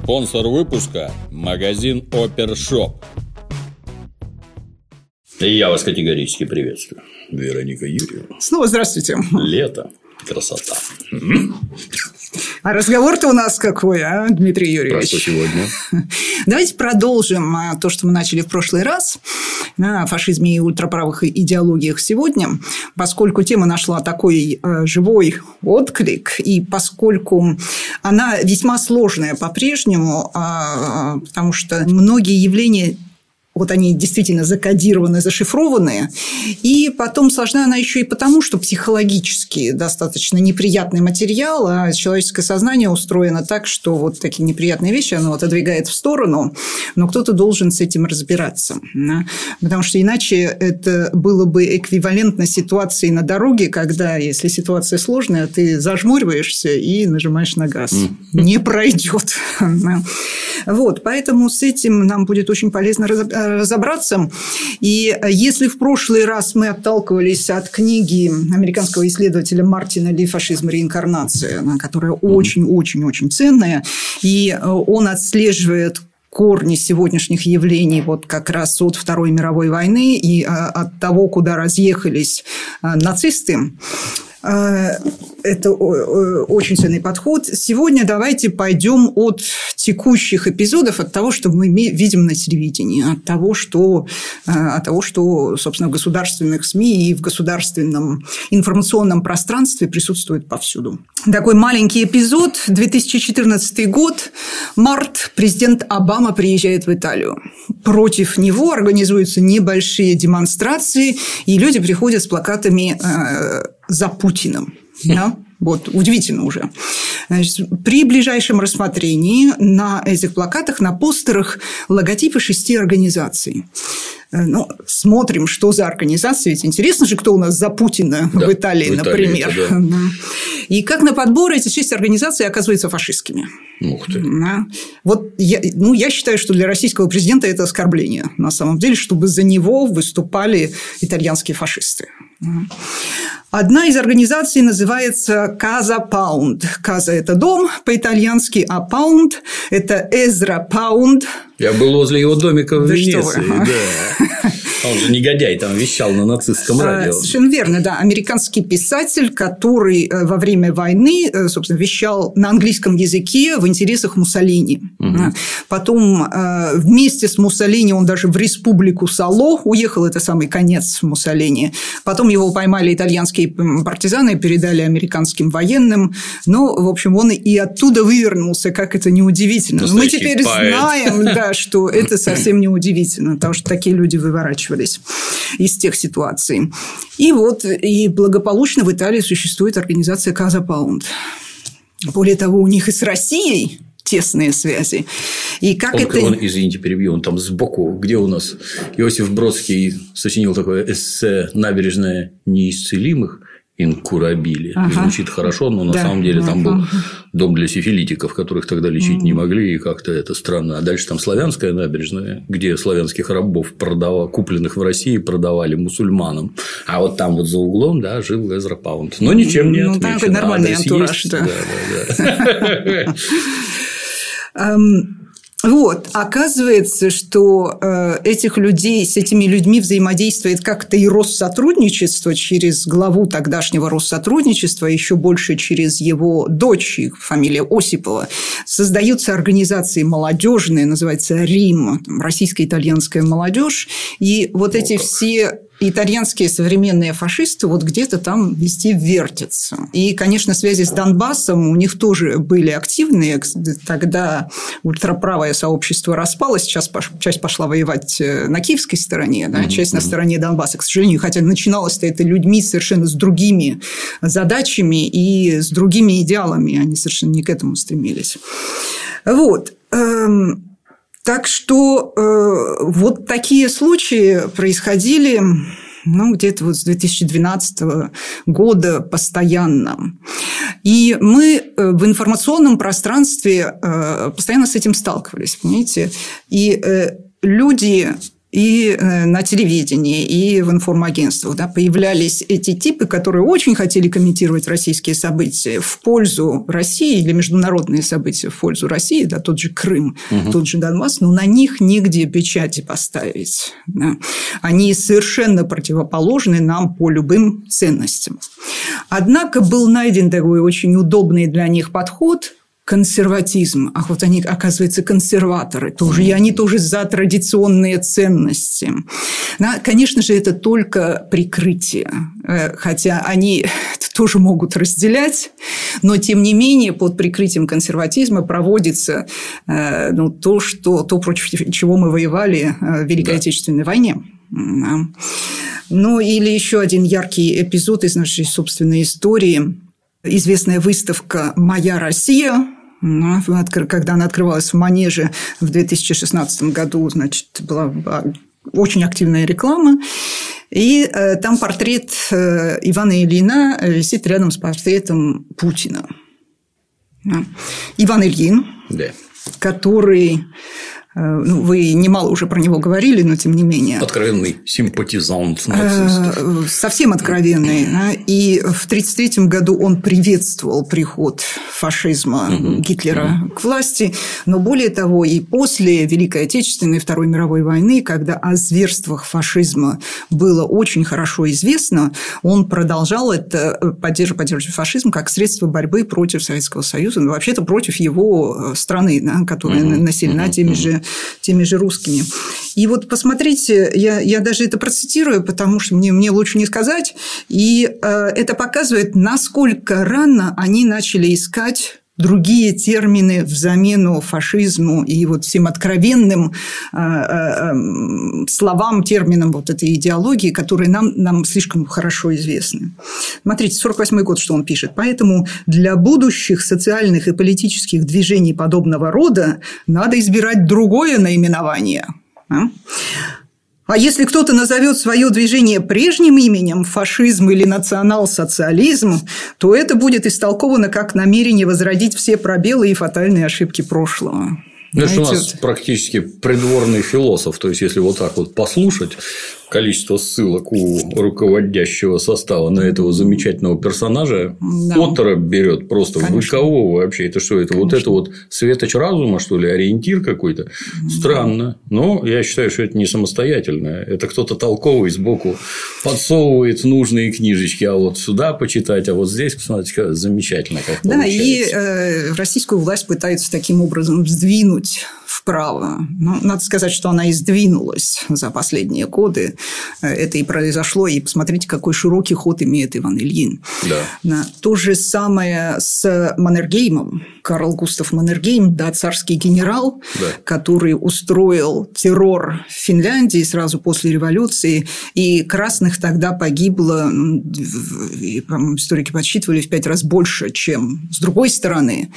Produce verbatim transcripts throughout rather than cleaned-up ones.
Спонсор выпуска – магазин Опершоп. И я вас категорически приветствую. Вероника Юрьевна. Снова здравствуйте. Лето. Красота. А разговор-то у нас какой, а, Дмитрий Юрьевич? Про что сегодня? Давайте продолжим то, что мы начали в прошлый раз, о фашизме и ультраправых идеологиях сегодня, поскольку тема нашла такой живой отклик, и поскольку она весьма сложная по-прежнему, потому что многие явления... Вот они действительно закодированы, зашифрованы. И потом сложна она еще и потому, что психологически достаточно неприятный материал, а человеческое сознание устроено так, что вот такие неприятные вещи оно отодвигает в сторону, но кто-то должен с этим разбираться. Да? Потому что иначе это было бы эквивалентно ситуации на дороге, когда, если ситуация сложная, ты зажмуриваешься и нажимаешь на газ. Не пройдет. Вот, поэтому с этим нам будет очень полезно разобраться. разобраться. И если в прошлый раз мы отталкивались от книги американского исследователя Мартина Ли «Фашизм. Реинкарнация», которая очень-очень-очень ценная, и он отслеживает корни сегодняшних явлений вот как раз от Второй мировой войны и от того, куда разъехались нацисты. Это очень ценный подход. Сегодня давайте пойдем от текущих эпизодов, от того, что мы видим на телевидении, от того, что, от того, что собственно, в государственных СМИ и в государственном информационном пространстве присутствует повсюду. Такой маленький эпизод. две тысячи четырнадцатый год. Март. Президент Обама приезжает в Италию. Против него организуются небольшие демонстрации, и люди приходят с плакатами «За Путиным». Да? Вот, удивительно уже. Значит, при ближайшем рассмотрении на этих плакатах, на постерах логотипы шести организаций. Ну, смотрим, что за организации. Ведь интересно же, кто у нас за Путина да, в Италии, в Италии например. Да. И как на подбор эти шесть организаций оказываются фашистскими. Ух ты. Да. Вот я, ну, я считаю, что для российского президента это оскорбление. На самом деле, чтобы за него выступали итальянские фашисты. Одна из организаций называется Casa Pound. Casa – это дом по-итальянски, а Pound – это Эзра Паунд. Я был возле его домика в да Венеции. Да. Он же негодяй, там вещал на нацистском радио. Совершенно верно, да. Американский писатель, который во время войны, собственно, вещал на английском языке в интересах Муссолини. Угу. Потом вместе с Муссолини он даже в республику Сало уехал, это самый конец Муссолини. Потом его поймали итальянские партизаны и передали американским военным. Ну, в общем, он и оттуда вывернулся, как это неудивительно. Мы теперь поэт. знаем, да, что это совсем неудивительно, потому что такие люди выворачиваются из тех ситуаций. И вот и благополучно в Италии существует организация Casa Pound. Более того, у них и с Россией тесные связи. И как он, это... он, извините, перебью, он там сбоку, где у нас Иосиф Бродский сочинил такое эссе «Набережная неисцелимых инкурабили». Ага. Звучит хорошо, но на да. самом деле там был дом для сифилитиков, которых тогда лечить не могли, и как-то это странно. А дальше там Славянская набережная, где славянских рабов, продавали, купленных в России, продавали мусульманам. А вот там вот за углом, да, жил Эзра Паунд. Но ничем не отмечено. Ну, такой нормальный антураж, да. Вот, оказывается, что э, этих людей, с этими людьми взаимодействует как-то и Россотрудничество через главу тогдашнего Россотрудничества, еще больше через его дочь, их фамилия Осипова. Создаются организации молодежные, называется РИМ, российско-итальянская молодежь, и вот эти ну, все... итальянские современные фашисты вот где-то там везде вертятся. И, конечно, связи с Донбассом у них тоже были активные. Тогда ультраправое сообщество распалось, сейчас часть пошла воевать на киевской стороне, да, mm-hmm. часть на стороне Донбасса, к сожалению. Хотя начиналось-то это людьми совершенно с другими задачами и с другими идеалами. Они совершенно не к этому стремились. Вот. Так что э, вот такие случаи происходили ну, где-то вот с две тысячи двенадцатого года постоянно. И мы в информационном пространстве э, постоянно с этим сталкивались, понимаете? И э, люди и на телевидении, и в информагентствах, да, появлялись эти типы, которые очень хотели комментировать российские события в пользу России или международные события в пользу России, да, тот же Крым, угу. тот же Донбасс, но на них негде печати поставить. Да. Они совершенно противоположны нам по любым ценностям. Однако был найден такой очень удобный для них подход – консерватизм. Ах, вот они, оказывается, консерваторы тоже. И они тоже за традиционные ценности. Да, конечно же, это только прикрытие. Хотя они тоже могут разделять. Но, тем не менее, под прикрытием консерватизма проводится ну, то, что, то, против чего мы воевали в Великой да. Отечественной войне. Да. Ну, или еще один яркий эпизод из нашей собственной истории. Известная выставка «Моя Россия», когда она открывалась в Манеже в две тысячи шестнадцатом году, значит, была очень активная реклама. И там портрет Ивана Ильина висит рядом с портретом Путина. Иван Ильин, да. который... Ну, вы немало уже про него говорили, но тем не менее. Откровенный симпатизант нацистов. Совсем откровенный. И в тридцать третьем году он приветствовал приход фашизма угу. Гитлера угу. к власти. Но более того, и после Великой Отечественной и Второй мировой войны, когда о зверствах фашизма было очень хорошо известно, он продолжал это поддерживать, поддерживать фашизм как средство борьбы против Советского Союза, но вообще-то против его страны, да, которая угу. населена угу. теми же теми же русскими. И вот посмотрите, я, я даже это процитирую, потому что мне, мне лучше не сказать. И э, это показывает, насколько рано они начали искать другие термины в замену фашизму и вот всем откровенным э, э, словам, терминам вот этой идеологии, которые нам, нам слишком хорошо известны. Смотрите, сорок восьмой год, что он пишет. Поэтому для будущих социальных и политических движений подобного рода надо избирать другое наименование. А если кто-то назовет свое движение прежним именем фашизм или национал-социализм, то это будет истолковано как намерение возродить все пробелы и фатальные ошибки прошлого. Ну, это у нас практически придворный философ. То есть, если вот так вот послушать количество ссылок у руководящего состава на этого замечательного персонажа, да. оторопь берет просто. Конечно. Вы кого вообще? Это что? Это Конечно. Вот это вот светоч разума, что ли, ориентир какой-то? Да. Странно. Но я считаю, что это не самостоятельно. Это кто-то толковый сбоку подсовывает нужные книжечки. А вот сюда почитать, а вот здесь посмотрите, замечательно как да, получается. И э, российскую власть пытаются таким образом сдвинуть вправо. Ну, надо сказать, что она и сдвинулась за последние годы. Это и произошло. И посмотрите, какой широкий ход имеет Иван Ильин. Да. То же самое с Маннергеймом. Карл Густав Маннергейм, да, царский генерал, да. который устроил террор в Финляндии сразу после революции. И красных тогда погибло, историки подсчитывали, в пять раз больше, чем с другой стороны.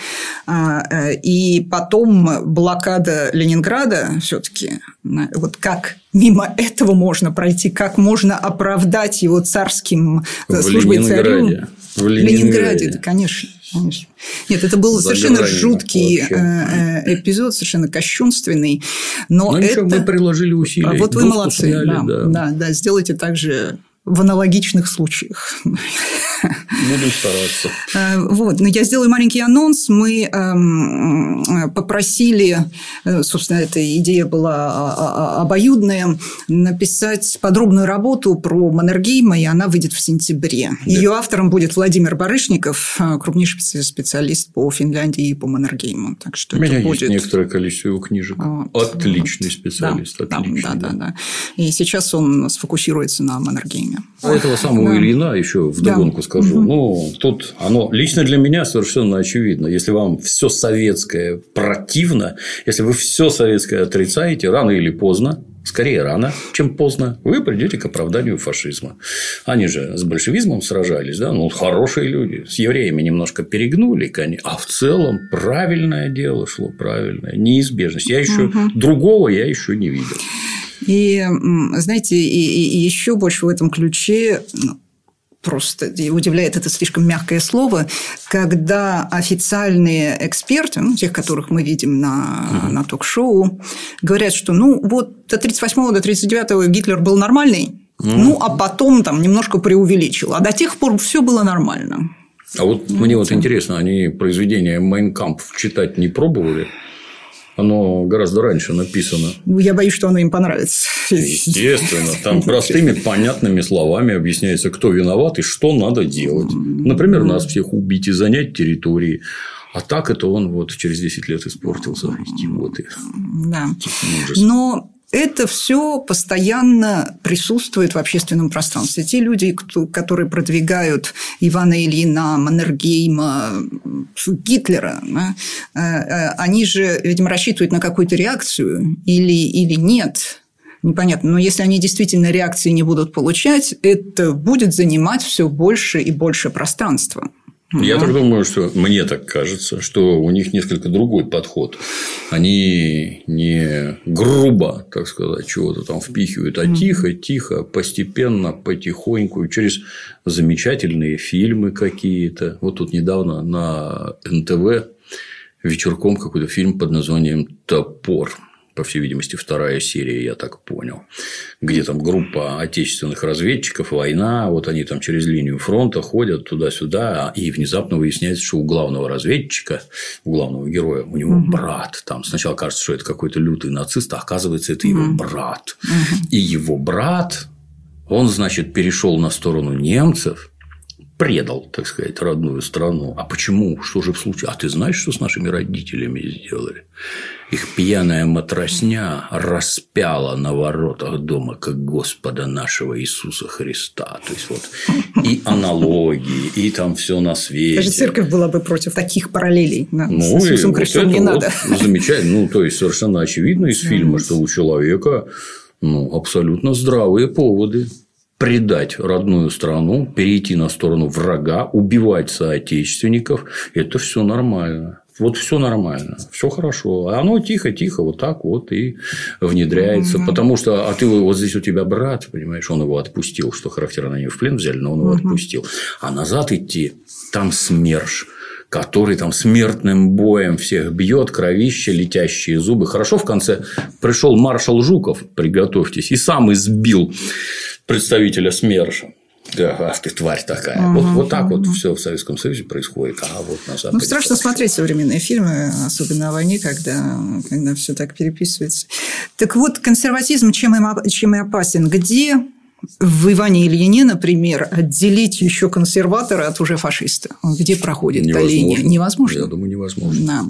И потом блокада Ленинграда все-таки, вот как мимо этого можно пройти, как можно оправдать его царским службой царю. В Ленинграде. Ленинграде, да, конечно. Конечно. Нет, это был За совершенно гранью, жуткий вообще. эпизод, совершенно кощунственный. Но ну, это... мы приложили усилия. Вот вы молодцы. Сняли, да, да. Да, да, сделайте так же в аналогичных случаях. Буду стараться. Вот. Но я сделаю маленький анонс. Мы попросили, собственно, эта идея была обоюдная, написать подробную работу про Маннергейма, и она выйдет в сентябре. Да. Ее автором будет Владимир Барышников, крупнейший специалист по Финляндии и по Маннергейму. Так что У меня это есть будет... некоторое количество его книжек. Вот. Отличный специалист. Да, Отличный, да, да, да. да. И сейчас он сфокусируется на Маннергейме. А этого самого да. Ильина еще вдогонку да. скажу. Угу. Ну, тут оно лично для меня совершенно очевидно. Если вам все советское противно, если вы все советское отрицаете, рано или поздно, скорее рано, чем поздно, вы придете к оправданию фашизма. Они же с большевизмом сражались, да, ну, хорошие люди, с евреями немножко перегнули, а в целом правильное дело шло, правильное, неизбежность. Я еще угу. другого я еще не видел. И, знаете, и, и еще больше в этом ключе просто удивляет это слишком мягкое слово, когда официальные эксперты, ну, тех, которых мы видим на, mm-hmm. на ток-шоу, говорят, что ну вот до тридцать восьмого, до тридцать девятого Гитлер был нормальный, mm-hmm. ну а потом там немножко преувеличил, а до тех пор все было нормально. А вот mm-hmm. мне вот интересно, они произведение «Майн кампф» читать не пробовали? Оно гораздо раньше написано. Я боюсь, что оно им понравится. Естественно. Там простыми, понятными словами объясняется, кто виноват и что надо делать. Например, нас всех убить и занять территории. А так это он вот через десять лет испортился. Идиоты. Да. Но это все постоянно присутствует в общественном пространстве. Те люди, которые продвигают Ивана Ильина, Маннергейма, Гитлера, они же, видимо, рассчитывают на какую-то реакцию или, или нет. Непонятно. Но если они действительно реакции не будут получать, это будет занимать все больше и больше пространства. Я так думаю, что мне так кажется, что у них несколько другой подход. Они не грубо, так сказать, чего-то там впихивают, а тихо, тихо, постепенно, потихоньку, через замечательные фильмы какие-то. Вот тут недавно на эн тэ вэ вечерком какой-то фильм под названием «Топор». По всей видимости, вторая серия, я так понял, где там группа отечественных разведчиков, война, вот они там через линию фронта ходят туда-сюда, и внезапно выясняется, что у главного разведчика, у главного героя, у него угу. брат. Там сначала кажется, что это какой-то лютый нацист, а оказывается, это его угу. брат. Угу. И его брат, он, значит, перешел на сторону немцев, предал, так сказать, родную страну. А почему? Что же в случае? А ты знаешь, что с нашими родителями сделали? Их пьяная матросня распяла на воротах дома как Господа нашего Иисуса Христа. То есть, вот и аналогии, и там все на свете. Даже церковь была бы против таких параллелей. Да, ну, с Иисусом вот Христом не вот надо. Замечательно. Ну, то есть, совершенно очевидно из фильма, что у человека ну, абсолютно здравые поводы предать родную страну, перейти на сторону врага, убивать соотечественников – это все нормально. Вот все нормально, все хорошо. А оно тихо-тихо вот так вот и внедряется. Mm-hmm. Потому что, а ты вот здесь у тебя брат, понимаешь, он его отпустил, что характерно, они его в плен взяли, но он его mm-hmm. отпустил. А назад идти, там СМЕРШ, который там смертным боем всех бьет, кровище, летящие зубы. Хорошо, в конце пришел маршал Жуков, приготовьтесь, и сам избил представителя СМЕРШа. Да, ах ты тварь такая. Ага, вот, вот так ага. вот все в Советском Союзе происходит. А вот на Западе. Ну, страшно смотреть современные фильмы, особенно о войне, когда, когда все так переписывается. Так вот, консерватизм чем и, чем и опасен? Где в Иване Ильине, например, отделить еще консерватора от уже фашиста? Где проходит эта линия? Невозможно. Я думаю, невозможно. Да.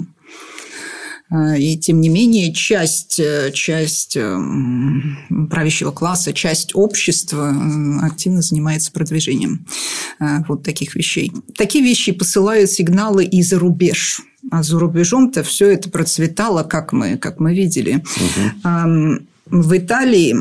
И, тем не менее, часть, часть правящего класса, часть общества активно занимается продвижением вот таких вещей. Такие вещи посылают сигналы и за рубеж. А за рубежом-то все это процветало, как мы, как мы видели. Угу. В Италии...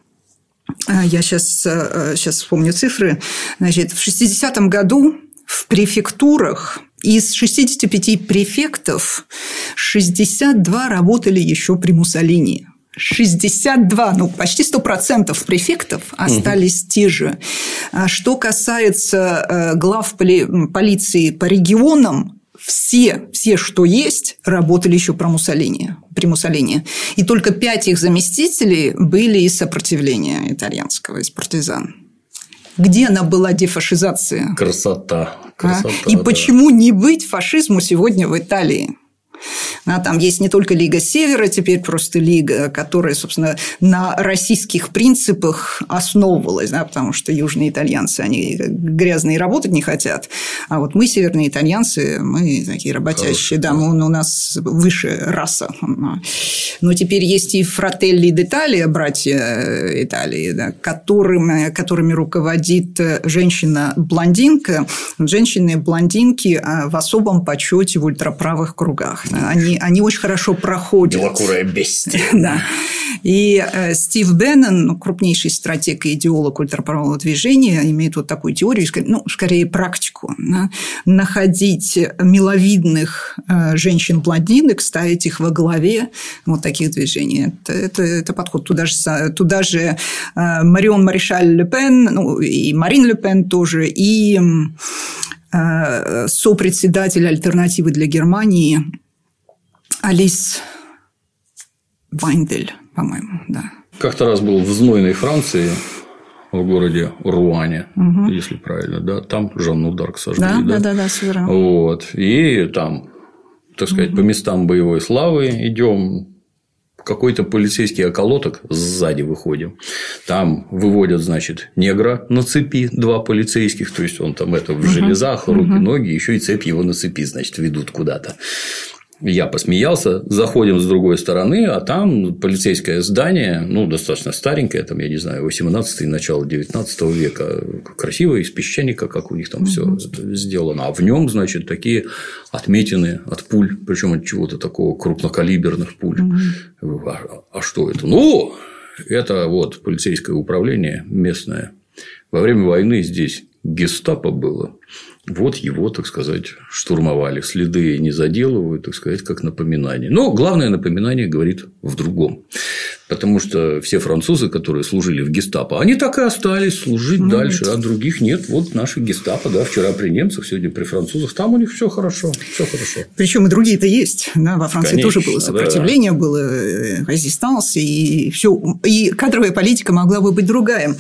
Я сейчас, сейчас вспомню цифры. Значит, в шестидесятом году в префектурах из шестидесяти пяти префектов шестьдесят два работали еще при Муссолини. шестьдесят два, ну, почти сто процентов префектов остались угу. те же. Что касается глав полиции по регионам, все, все, что есть, работали еще при Муссолини, при Муссолини. И только пять их заместителей были из сопротивления итальянского, из партизан. Где она была дефашизация? Красота. Красота а? И да. почему не быть фашизму сегодня в Италии? А там есть не только Лига Севера, теперь просто Лига, которая, собственно, на российских принципах основывалась, да, потому что южные итальянцы, они грязные работать не хотят, а вот мы, северные итальянцы, мы такие работящие, да, мы, у нас выше раса. Но теперь есть и Фрателли d'Italia, братья Италии, да, которыми, которыми руководит женщина-блондинка. Женщины-блондинки в особом почете в ультраправых кругах. Они, они очень хорошо проходят. Белокурая бестия. Да. И Стив Беннон, ну, крупнейший стратег и идеолог ультраправого движения, имеет вот такую теорию, ну, скорее практику. Да? Находить миловидных женщин-блондинок, ставить их во главе вот таких движений. Это, это, это подход. Туда же, туда же Марион Маришаль Ле Пен, ну, и Марин Ле Пен тоже, и сопредседатель «Альтернативы для Германии» Алис Вайндель, по-моему, да. Как-то раз был в знойной Франции, в городе Руане, угу. если правильно, да, там Жанну д'Арк сожгли. Да, да, да, да, да, вот. И там, так сказать, угу. по местам боевой славы идем. Какой-то полицейский околоток сзади выходим. Там выводят, значит, негра на цепи, два полицейских. То есть, он там это в железах, руки, uh-huh. ноги, еще и цепь его на цепи, значит, ведут куда-то. Я посмеялся, заходим с другой стороны, а там полицейское здание, ну, достаточно старенькое, там, я не знаю, восемнадцатого, начало девятнадцатого века, красивое, из песчаника, как у них там все сделано, а в нем, значит, такие отметины от пуль, причем от чего-то такого крупнокалиберных пуль. А, а что это? Ну, это вот полицейское управление местное. Во время войны здесь гестапо было. Вот его, так сказать, штурмовали. Следы не заделывают, так сказать, как напоминание. Но главное напоминание говорит в другом. Потому что все французы, которые служили в гестапо, они так и остались служить ну, дальше, а других нет. Вот наши гестапо, да, вчера при немцах, сегодня при французах, там у них все хорошо, все хорошо. Причем и другие-то есть. Да, во Франции Конечно, тоже было сопротивление, да. было резистанс, и все. И кадровая политика могла бы быть другая.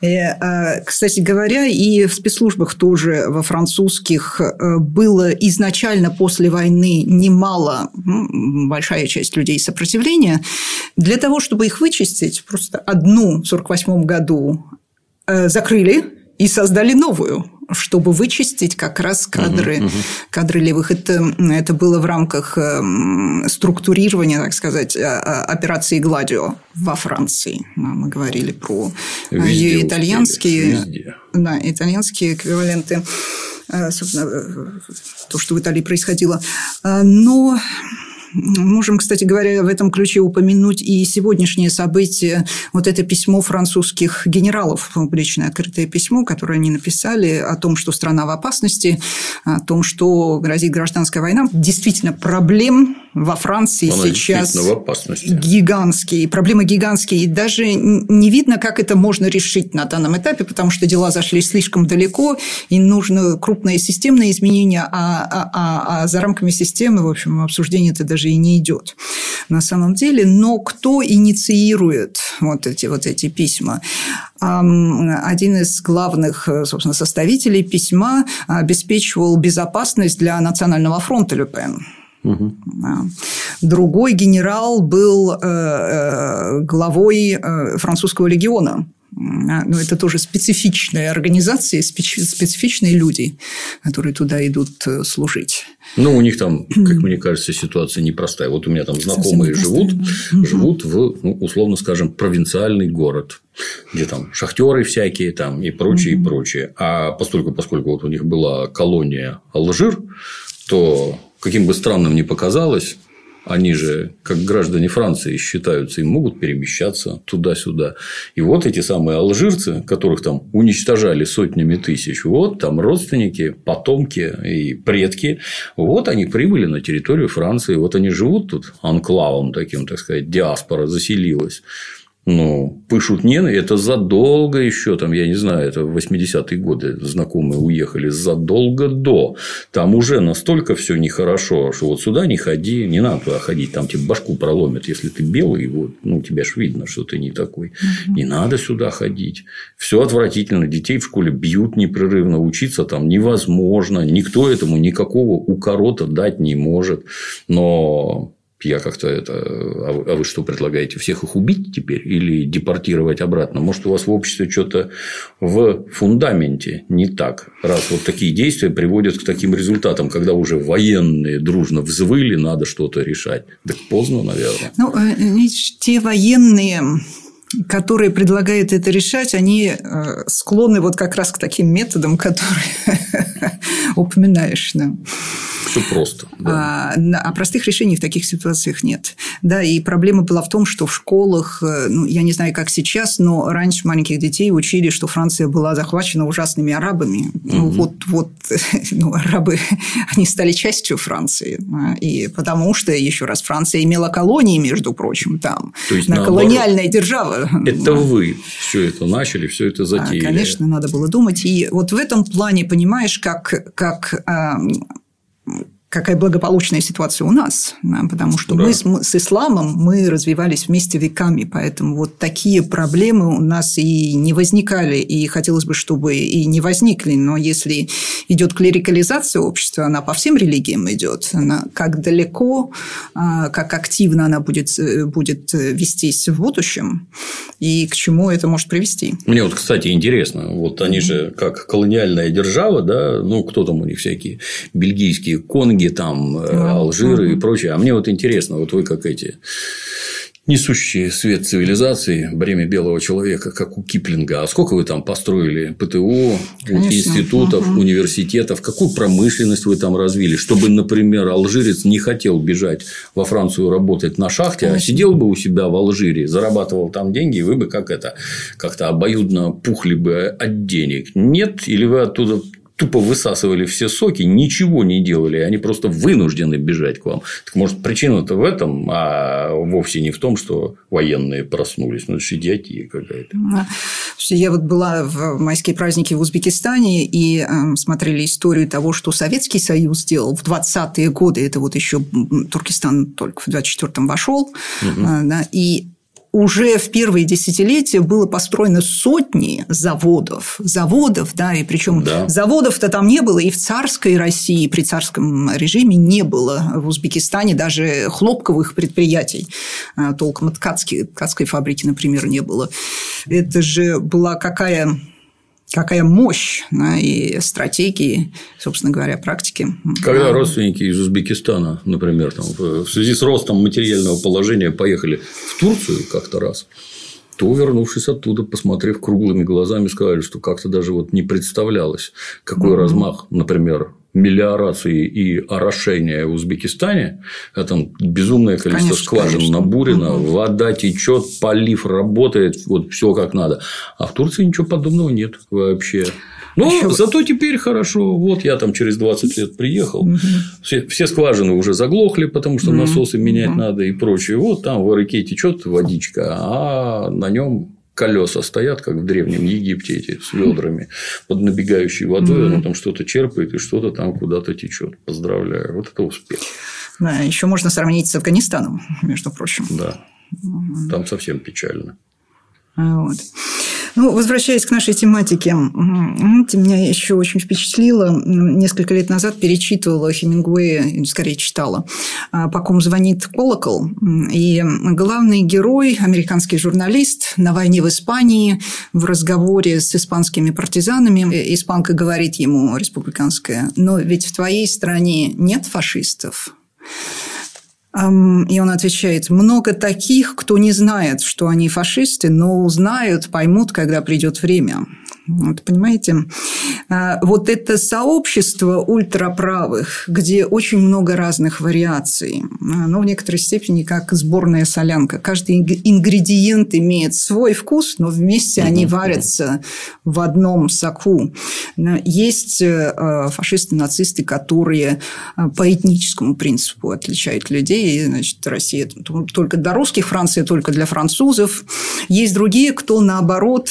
Кстати говоря, и в спецслужбах тоже во французских было изначально после войны немало, большая часть людей сопротивления. Для того, чтобы их вычистить, просто одну в сорок восьмом году закрыли и создали новую, чтобы вычистить как раз кадры, uh-huh, uh-huh. кадры левых. Это, это было в рамках структурирования, так сказать, операции «Гладио» во Франции. Мы говорили про везде итальянские, везде. Да, итальянские эквиваленты, собственно, то, что в Италии происходило. Но... Можем, кстати говоря, в этом ключе упомянуть и сегодняшние события. Вот это письмо французских генералов, публичное открытое письмо, которое они написали о том, что страна в опасности, о том, что грозит гражданская война. Действительно, проблем во Франции Она сейчас в опасности. Гигантские. Проблемы гигантские. И даже не видно, как это можно решить на данном этапе, потому что дела зашли слишком далеко, и нужно крупное системное изменение, а, а, а, а за рамками системы, в общем, обсуждение это даже и не идет на самом деле. Но кто инициирует вот эти, вот эти письма? Один из главных, собственно, составителей письма обеспечивал безопасность для Национального фронта Ле Пен. Угу. Другой генерал был главой французского легиона. Но это тоже специфичные организации, специфичные люди, которые туда идут служить. Ну, у них там, как мне кажется, ситуация непростая. Вот у меня там знакомые живут, да. живут в, ну, условно скажем, провинциальный город, где там шахтеры всякие там и прочее, угу. и прочее. А поскольку, поскольку вот у них была колония Алжир, то, каким бы странным ни показалось, они же, как граждане Франции, считаются и могут перемещаться туда-сюда. И вот эти самые алжирцы, которых там уничтожали сотнями тысяч, вот там родственники, потомки и предки, вот они прибыли на территорию Франции, вот они живут тут анклавом таким, так сказать, диаспора заселилась. Ну, пышут не, это задолго еще, там, я не знаю, это в восьмидесятые годы знакомые уехали, задолго до. Там уже настолько все нехорошо, что вот сюда не ходи, не надо туда ходить, там тебе башку проломят, если ты белый, вот, ну, тебя ж видно, что ты не такой. Mm-hmm. Не надо сюда ходить. Все отвратительно, детей в школе бьют непрерывно, учиться там невозможно, никто этому никакого укорота дать не может, но. Я как-то это... А вы что предлагаете? Всех их убить теперь или депортировать обратно? Может, у вас в обществе что-то в фундаменте не так, раз вот такие действия приводят к таким результатам, когда уже военные дружно взвыли, надо что-то решать. Так поздно, наверное. Ну, те военные, которые предлагают это решать, они склонны вот как раз к таким методам, которые упоминаешь. Да. Все просто. Да. А, а простых решений в таких ситуациях нет. Да, и проблема была в том, что в школах, ну, я не знаю, как сейчас, но раньше маленьких детей учили, что Франция была захвачена ужасными арабами. Угу. Ну, вот, вот ну, арабы, они стали частью Франции. И потому что, еще раз, Франция имела колонии, между прочим, там. То есть, на колониальная держава. Это вы все это начали, все это затеяли. Конечно, надо было думать. И вот в этом плане, понимаешь, как, как какая благополучная ситуация у нас, да, потому что да. мы с, с исламом мы развивались вместе веками, поэтому вот такие проблемы у нас и не возникали, и хотелось бы, чтобы и не возникли, но если идет клерикализация общества, она по всем религиям идет, она как далеко, как активно она будет, будет вестись в будущем, и к чему это может привести. Мне вот, кстати, интересно, вот они же как колониальная держава, да, ну, кто там у них всякие бельгийские конги, там, Алжиры и прочее. А мне вот интересно, вот вы как эти несущие свет цивилизации, бремя белого человека, как у Киплинга. А сколько вы там построили ПТО, Конечно. институтов, угу. университетов? Какую промышленность вы там развили? Чтобы, например, алжирец не хотел бежать во Францию работать на шахте, Конечно. а сидел бы у себя в Алжире, зарабатывал там деньги, и вы бы как это, как-то обоюдно пухли бы от денег. Нет? Или вы оттуда тупо высасывали все соки, ничего не делали, они просто вынуждены бежать к вам. Так, может, причина-то в этом, а вовсе не в том, что военные проснулись. Ну, это же идиотия какая-то. Я вот была в майские праздники в Узбекистане и э, смотрели историю того, что Советский Союз сделал в двадцатые годы. Это вот еще Туркестан только в двадцать четвёртом вошел. Угу. Э, да, и уже в первые десятилетия было построено сотни заводов, заводов, да, и причем да. заводов-то там не было, и в царской России, при царском режиме не было в Узбекистане даже хлопковых предприятий, толком ткацкой, ткацкой фабрики, например, не было. Это же была какая... Какая мощь, да, и стратегии, собственно говоря, практики. Когда родственники из Узбекистана, например, там, в связи с ростом материального положения поехали в Турцию как-то раз, то, вернувшись оттуда, посмотрев круглыми глазами, сказали, что как-то даже вот не представлялось, какой mm-hmm. размах, например, мелиорации и орошения в Узбекистане, а там безумное количество конечно, скважин конечно. набурено, угу. вода течет, полив работает, вот все как надо. А в Турции ничего подобного нет вообще. Но Еще... зато теперь хорошо. Вот я там через двадцать лет приехал, угу. все, все скважины уже заглохли, потому что насосы угу. менять угу. надо и прочее. Вот там в реке течет водичка, а на нем колеса стоят, как в Древнем Египте, эти с ведрами под набегающей водой, mm-hmm. оно там что-то черпает и что-то там куда-то течет. Поздравляю, вот это успех. Да, еще можно сравнить с Афганистаном, между прочим. Да, там совсем печально. Вот. Ну, возвращаясь к нашей тематике, меня еще очень впечатлило. Несколько лет назад перечитывала Хемингуэя, скорее читала, «По ком звонит колокол». И главный герой, американский журналист, на войне в Испании, в разговоре с испанскими партизанами. Испанка говорит ему, республиканская: «Но ведь в твоей стране нет фашистов». И он отвечает: много таких, кто не знает, что они фашисты, но узнают, поймут, когда придет время. Вот, понимаете, вот это сообщество ультраправых, где очень много разных вариаций, оно в некоторой степени как сборная солянка. Каждый ингредиент имеет свой вкус, но вместе они варятся в одном соку. Есть фашисты, нацисты, которые по этническому принципу отличают людей. Значит, Россия только для русских, Франция только для французов. Есть другие, кто наоборот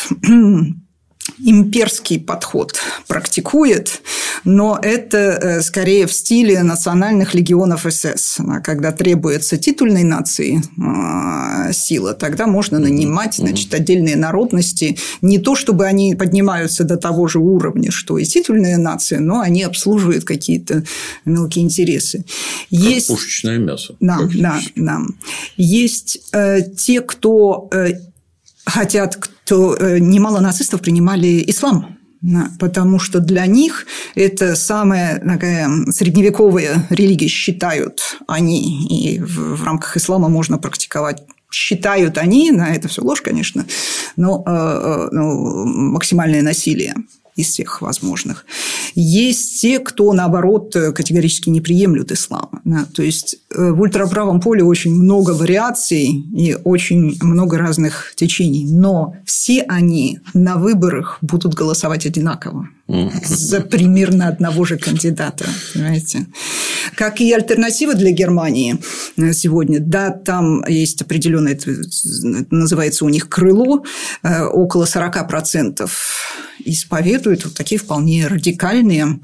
имперский подход практикует, но это скорее в стиле национальных легионов СС. Когда требуется титульной нации сила, тогда можно нанимать, значит, отдельные народности. Не то, чтобы они поднимаются до того же уровня, что и титульная нация, но они обслуживают какие-то мелкие интересы. Есть... Как пушечное мясо. Да, да, да. Есть э, те, кто... Э, хотят, кто немало нацистов принимали ислам, потому что для них это самая такая средневековая религия, считают они, и в рамках ислама можно практиковать. Считают они, на это все ложь, конечно, но ну, максимальное насилие. из всех возможных. Есть те, кто, наоборот, категорически не приемлют ислам. Да? То есть, в ультраправом поле очень много вариаций и очень много разных течений. Но все они на выборах будут голосовать одинаково. За примерно одного же кандидата. Понимаете? Как и альтернатива для Германии сегодня. Да, там есть определенное, это называется у них крыло, около сорок процентов исповедуют вот такие вполне радикальные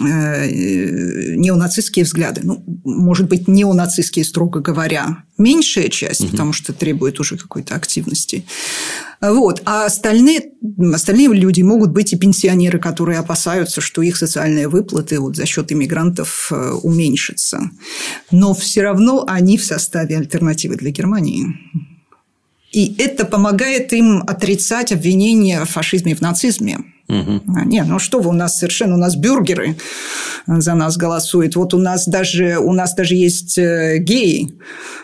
неонацистские взгляды. Ну, может быть, неонацистские, строго говоря, меньшая часть, угу. потому что требует уже какой-то активности. Вот. А остальные, остальные люди могут быть и пенсионеры, которые опасаются, что их социальные выплаты вот за счет иммигрантов уменьшатся. Но все равно они в составе альтернативы для Германии. И это помогает им отрицать обвинения в фашизме и в нацизме. Угу. Не, ну что вы, у нас совершенно, у нас бюргеры за нас голосуют. Вот у нас даже, у нас даже есть геи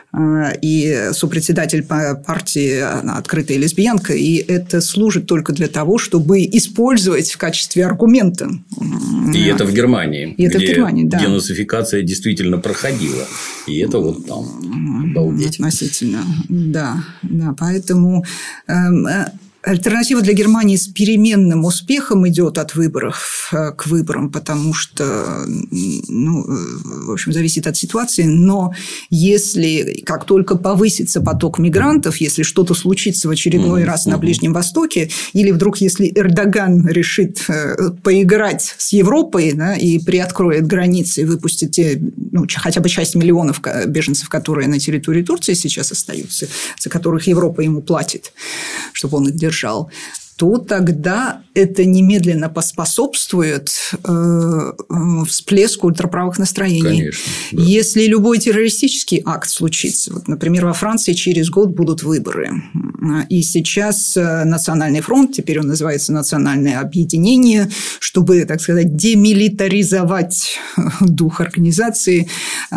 и сопредседатель партии «Открытая лесбиянка», и это служит только для того, чтобы использовать в качестве аргумента. И это в Германии, и это где в Германии, да. денацификация действительно проходила. И это вот там обалдеть. Относительно, да, да. Поэтому альтернатива для Германии с переменным успехом идет от выборов к выборам, потому что, ну, в общем, зависит от ситуации. Но если как только повысится поток мигрантов, если что-то случится в очередной mm-hmm. раз на Ближнем Востоке, или вдруг если Эрдоган решит поиграть с Европой, да, и приоткроет границы и выпустит те, ну, хотя бы часть миллионов беженцев, которые на территории Турции сейчас остаются, за которых Европа ему платит, чтобы он их держал, то тогда это немедленно поспособствует э, всплеску ультраправых настроений. Конечно, да. Если любой террористический акт случится, вот, например, во Франции через год будут выборы, и сейчас Национальный фронт, теперь он называется Национальное объединение, чтобы, так сказать, демилитаризовать дух организации.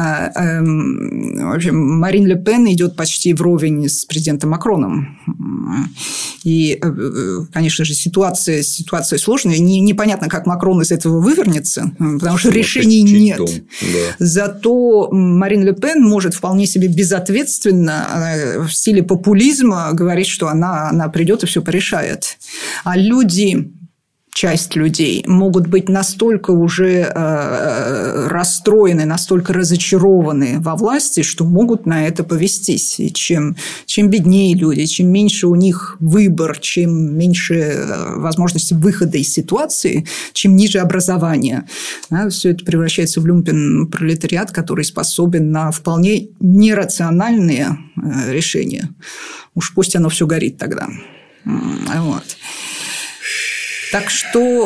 В общем, Марин Ле Пен идет почти вровень с президентом Макроном. И, конечно же, ситуация, ситуация сложная. Не, непонятно, как Макрон из этого вывернется, потому что решений нет. Дом, да. Зато Марин Ле Пен может вполне себе безответственно в стиле популизма говорить, что она, она придет и все порешает. А люди... Часть людей могут быть настолько уже э, расстроены, настолько разочарованы во власти, что могут на это повестись. И чем, чем беднее люди, чем меньше у них выбор, чем меньше возможности выхода из ситуации, чем ниже образование, да, все это превращается в люмпен-пролетариат, который способен на вполне нерациональные э, решения. Уж пусть оно все горит тогда. Вот. Так что,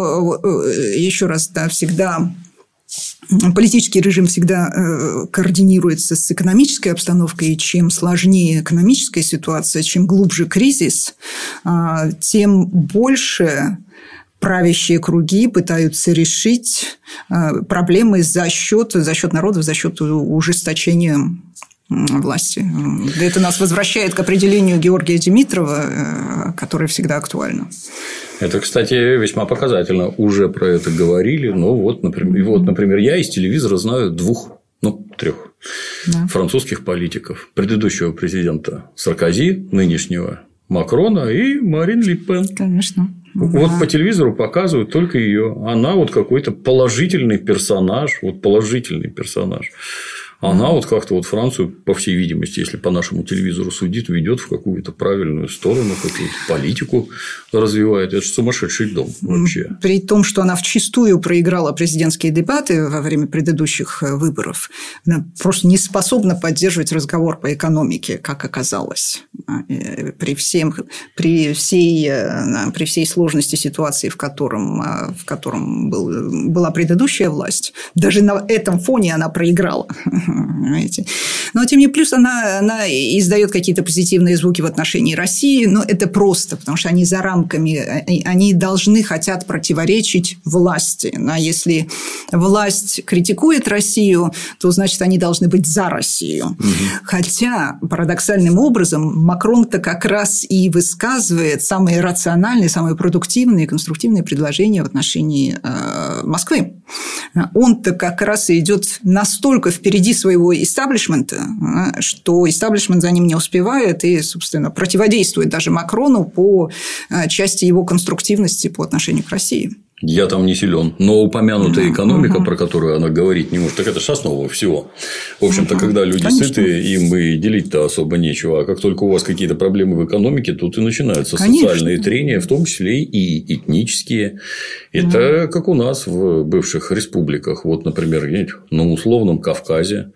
еще раз, да, всегда политический режим всегда координируется с экономической обстановкой, и чем сложнее экономическая ситуация, чем глубже кризис, тем больше правящие круги пытаются решить проблемы за счет, за счет народа, за счет ужесточения власти. Это нас возвращает к определению Георгия Димитрова, которое всегда актуально. Это, кстати, весьма показательно. Уже про это говорили. Но вот, например, вот, например, я из телевизора знаю двух, ну, трех да. французских политиков. Предыдущего президента Саркози, нынешнего Макрона и Марин Ле Пен. Конечно. Вот да. по телевизору показывают только ее. Она вот какой-то положительный персонаж. Вот положительный персонаж. Она вот как-то вот Францию, по всей видимости, если по нашему телевизору судит, ведет в какую-то правильную сторону, какую-то политику развивает. Это же сумасшедший дом вообще. При том, что она вчистую проиграла президентские дебаты во время предыдущих выборов, она просто не способна поддерживать разговор по экономике, как оказалось. При, всем, при, всей, при всей сложности ситуации, в котором, в котором был, была предыдущая власть, даже на этом фоне она проиграла. Понимаете? Но, тем не менее, плюс она, она издает какие-то позитивные звуки в отношении России, но это просто, потому что они за рамками, они должны, хотят противоречить власти. А если власть критикует Россию, то, значит, они должны быть за Россию. Угу. Хотя, парадоксальным образом, Макрон-то как раз и высказывает самые рациональные, самые продуктивные, конструктивные предложения в отношении Москвы. Он-то как раз и идет настолько впереди своего истаблишмента, что истаблишмент за ним не успевает и, собственно, противодействует даже Макрону по части его конструктивности по отношению к России. Я там не силен, но упомянутая экономика, uh-huh. про которую она говорить не может, так это же основа всего. В общем-то, uh-huh. когда люди Конечно. сыты, им и делить-то особо нечего. А как только у вас какие-то проблемы в экономике, тут и начинаются Конечно. социальные трения, в том числе и этнические. Это uh-huh. как у нас в бывших республиках. Вот, например, на условном Кавказе.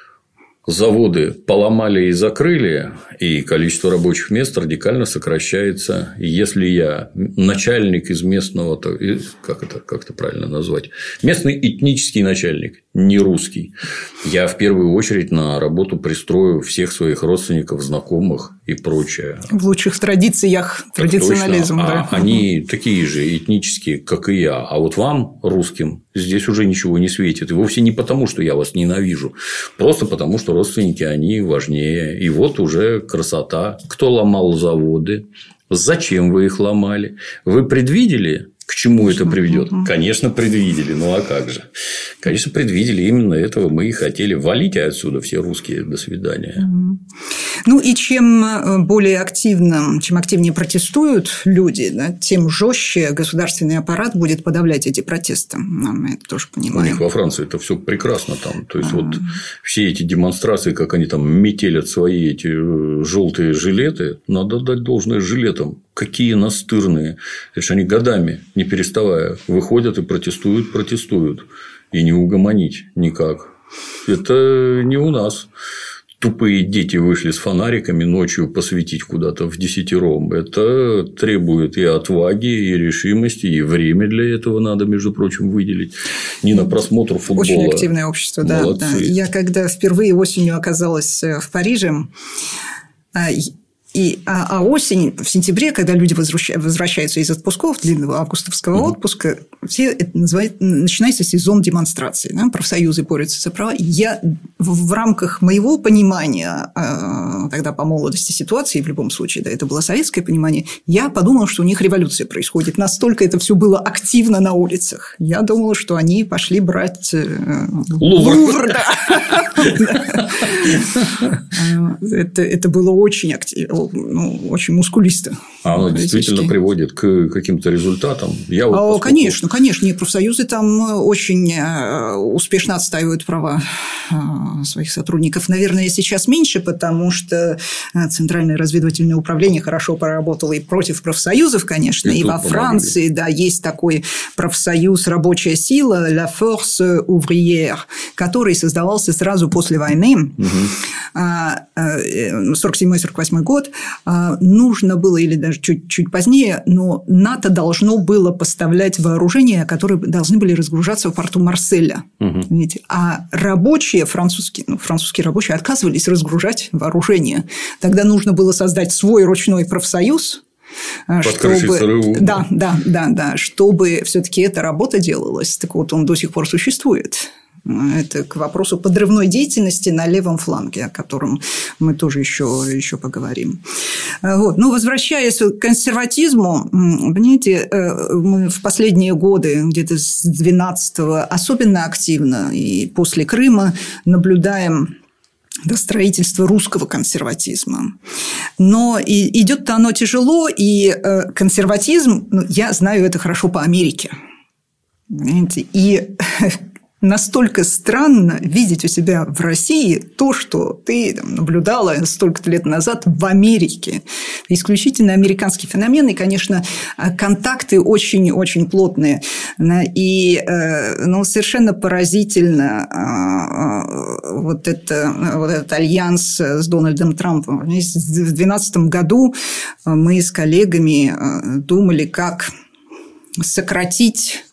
Заводы поломали и закрыли, и количество рабочих мест радикально сокращается. Если я начальник из местного, как это, как это правильно назвать, местный этнический начальник, не русский, я в первую очередь на работу пристрою всех своих родственников, знакомых и прочее. В лучших традициях традиционализм. Да. А они такие же этнические, как и я. А вот вам, русским, здесь уже ничего не светит. И вовсе не потому, что я вас ненавижу. Просто потому, что родственники, они важнее. И вот уже красота. Кто ломал заводы? Зачем вы их ломали? Вы предвидели, к чему Конечно. это приведет? Угу. Конечно, предвидели. Ну, а как же? Конечно, предвидели. Именно этого мы и хотели. Валите отсюда все русские. До свидания. Угу. Ну, и чем более активно, чем активнее протестуют люди, да, тем жестче государственный аппарат будет подавлять эти протесты. Мы это тоже понимаем. У них во Франции это все прекрасно там. То есть, а... вот все эти демонстрации, как они там метелят свои эти желтые жилеты, надо дать должное жилетам. Какие настырные. Это же они годами, не переставая, выходят и протестуют, протестуют. И не угомонить никак. Это не у нас. Тупые дети вышли с фонариками ночью посветить куда-то в десятером. Это требует и отваги, и решимости, и время для этого надо, между прочим, выделить. Не на просмотр футбола. Очень активное общество, да, да. Я когда впервые осенью оказалась в Париже, И, а, а осень, в сентябре, когда люди возвращаются из отпусков, длинного августовского uh-huh. отпуска, все это называют, начинается сезон демонстраций. Да? Профсоюзы борются за права. Я в, в рамках моего понимания, э, тогда по молодости ситуации, в любом случае, да, это было советское понимание, я подумала, что у них революция происходит. Настолько это все было активно на улицах. Я думала, что они пошли брать э, Лувр. Это было очень активно. Ну, очень мускулисто. А оно действительно приводит к каким-то результатам? Я вот а, поскольку... Конечно, конечно. И профсоюзы там очень успешно отстаивают права своих сотрудников. Наверное, сейчас меньше, потому что Центральное разведывательное управление хорошо поработало и против профсоюзов, конечно. И, и во Франции, да, есть такой профсоюз «Рабочая сила» «La Force Ouvrière», который создавался сразу после войны, угу. сорок седьмой сорок восьмой год. Нужно было, или даже чуть, чуть позднее, но НАТО должно было поставлять вооружения, которые должны были разгружаться в порту Марселя. Угу. Видите? А рабочие, французские, ну, французские рабочие отказывались разгружать вооружение. Тогда нужно было создать свой ручной профсоюз, чтобы, да, да, да, да, чтобы все-таки эта работа делалась. Так вот, он до сих пор существует. Это к вопросу подрывной деятельности на левом фланге, о котором мы тоже еще, еще поговорим. Вот. Но возвращаясь к консерватизму, понимаете, мы в последние годы, где-то с двенадцатого, особенно активно и после Крыма наблюдаем до строительства русского консерватизма. Но и идет-то оно тяжело, и консерватизм, ну, я знаю это хорошо по Америке. Понимаете? И настолько странно видеть у себя в России то, что ты там наблюдала столько-то лет назад в Америке. Исключительно американский феномен. И, конечно, контакты очень-очень плотные. И ну, совершенно поразительно вот, это, вот этот альянс с Дональдом Трампом. В две тысячи двенадцатом году мы с коллегами думали, как сократить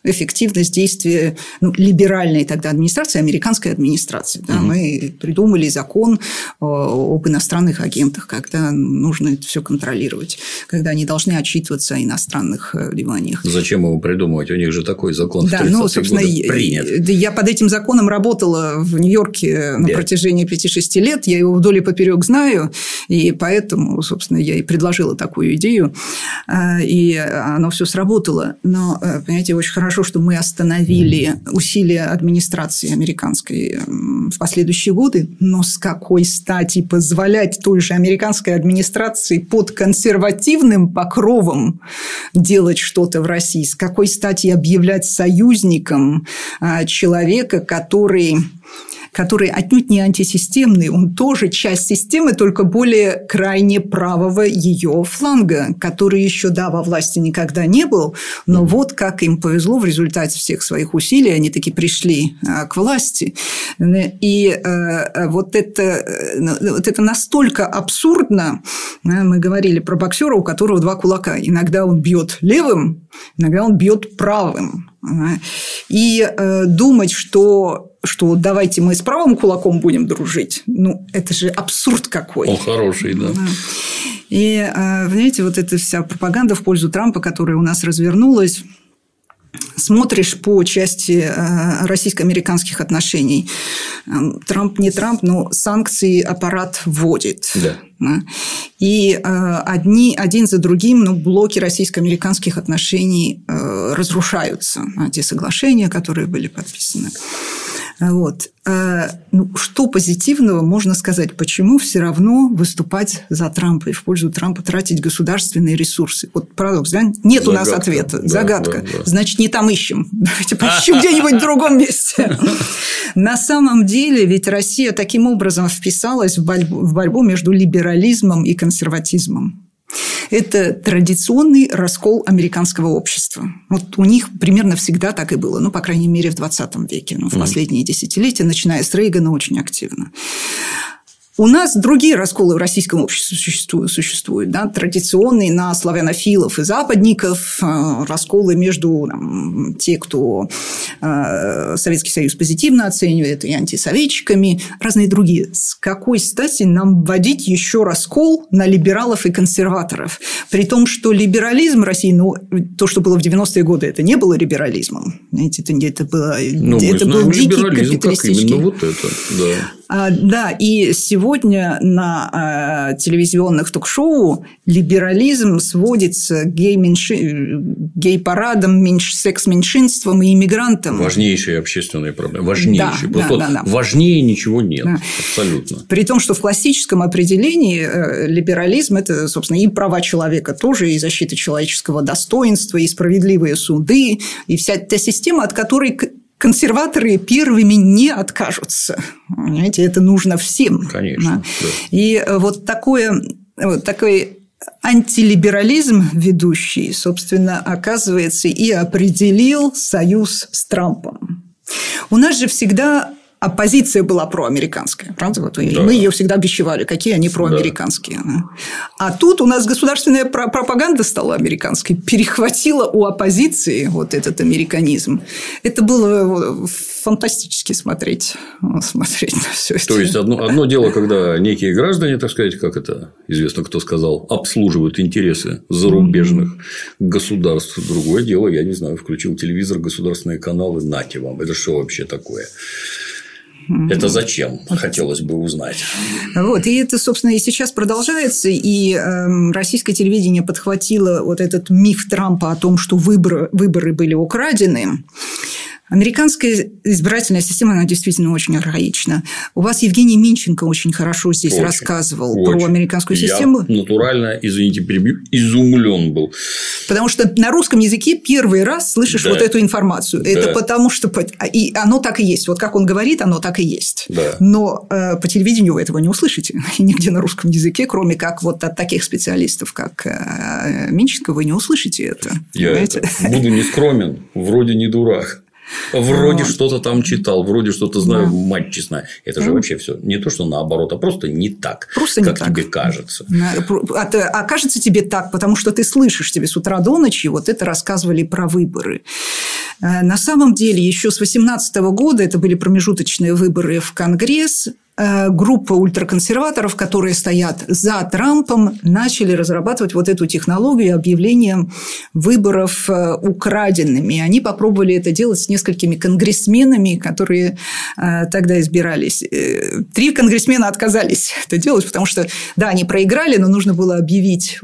эффективность действия ну, либеральной тогда администрации, американской администрации. Да? Угу. Мы придумали закон об иностранных агентах, когда нужно это все контролировать, когда они должны отчитываться о иностранных вливаниях. Зачем его придумывать? У них же такой закон да, в тридцатые ну, собственно, годы принят. Я под этим законом работала в Нью-Йорке на yeah. протяжении пяти-шести лет. Я его вдоль и поперек знаю, и поэтому, собственно, я и предложила такую идею, и оно все сработало. Но, понимаете, очень хорошо, что мы остановили усилия администрации американской в последующие годы, но с какой стати позволять той же американской администрации под консервативным покровом делать что-то в России? С какой стати объявлять союзником человека, который... который отнюдь не антисистемный, он тоже часть системы, только более крайне правого ее фланга, который еще, да, во власти никогда не был, но вот как им повезло в результате всех своих усилий, они таки пришли к власти. И вот это, вот это настолько абсурдно. Мы говорили про боксера, у которого два кулака. Иногда он бьет левым, иногда он бьет правым. И думать, что что давайте мы с правым кулаком будем дружить, ну, это же абсурд какой. Он хороший, да. И, понимаете, вот эта вся пропаганда в пользу Трампа, которая у нас развернулась, смотришь по части российско-американских отношений. Трамп не Трамп, но санкции аппарат вводит. Да. И одни, один за другим ну, блоки российско-американских отношений разрушаются. Те соглашения, которые были подписаны. Вот. Ну, что позитивного можно сказать? Почему все равно выступать за Трампа и в пользу Трампа тратить государственные ресурсы? Вот парадокс, да? Нет Загадка. У нас ответа. Да, Загадка. Да, да. Значит, не там ищем. Давайте поищем где-нибудь в другом месте. На самом деле, ведь Россия таким образом вписалась в борьбу между либерализмом и консерватизмом. Это традиционный раскол американского общества. Вот у них примерно всегда так и было. Ну, по крайней мере, в двадцатом веке. Ну, в последние десятилетия, начиная с Рейгана, очень активно. У нас другие расколы в российском обществе существуют, существуют да? Традиционные на славянофилов и западников, расколы между там, те, кто э, Советский Союз позитивно оценивает, и антисоветчиками, разные другие. С какой стати нам вводить еще раскол на либералов и консерваторов? При том, что либерализм России, ну, то, что было в девяностые годы, это не было либерализмом. Знаете, это, это, было, ну, это был дикий капиталистический. Именно вот это, да. А, да, и сегодня на а, телевизионных ток-шоу либерализм сводится к гей-меньши... гей-парадам, меньш... секс-меньшинствам и иммигрантам. Важнейшие общественные проблемы. Важнейшие. Да, да, да, да. Важнее ничего нет. Да. Абсолютно. При том, что в классическом определении либерализм – это, собственно, и права человека тоже, и защита человеческого достоинства, и справедливые суды, и вся та система, от которой консерваторы первыми не откажутся. Понимаете, это нужно всем. Конечно. Да. И вот, такое, вот такой антилиберализм ведущий, собственно, оказывается, и определил союз с Трампом. У нас же всегда оппозиция была проамериканская, правда? Вот, да. Мы ее всегда бичевали, какие они проамериканские. Да. А тут у нас государственная пропаганда стала американской, перехватила у оппозиции вот этот американизм. Это было фантастически смотреть, смотреть на все это. То есть, одно, одно дело, когда некие граждане, так сказать, как это известно, кто сказал, обслуживают интересы зарубежных mm-hmm. государств. Другое дело, я не знаю, включил телевизор, государственные каналы, нате вам. Это что вообще такое? Это зачем? Хотелось бы узнать. Вот, и это, собственно, и сейчас продолжается, и э, российское телевидение подхватило вот этот миф Трампа о том, что выборы, выборы были украдены. Американская избирательная система, она действительно очень архаична. У вас Евгений Минченко очень хорошо здесь очень, рассказывал очень. про американскую систему. Я натурально, извините, перебью, изумлен был. Потому что на русском языке первый раз слышишь да. вот эту информацию. Да. Это потому, что и оно так и есть. Вот как он говорит, оно так и есть. Да. Но э, по телевидению вы этого не услышите. И нигде на русском языке, кроме как вот от таких специалистов, как э, Минченко, вы не услышите это. Я это, буду не скромен, вроде не дурак. Вроде вот. что-то там читал, вроде что-то знаю, да. мать честная. Это же mm. вообще все не то, что наоборот, а просто не так, просто как не тебе так. кажется. А, а кажется тебе так, потому что ты слышишь, тебе с утра до ночи вот это рассказывали про выборы. На самом деле, еще с две тысячи восемнадцатого года, это были промежуточные выборы в Конгресс, группа ультраконсерваторов, которые стоят за Трампом, начали разрабатывать вот эту технологию объявления выборов украденными. Они попробовали это делать с несколькими конгрессменами, которые тогда избирались. Три конгрессмена отказались это делать, потому что, да, они проиграли, но нужно было объявить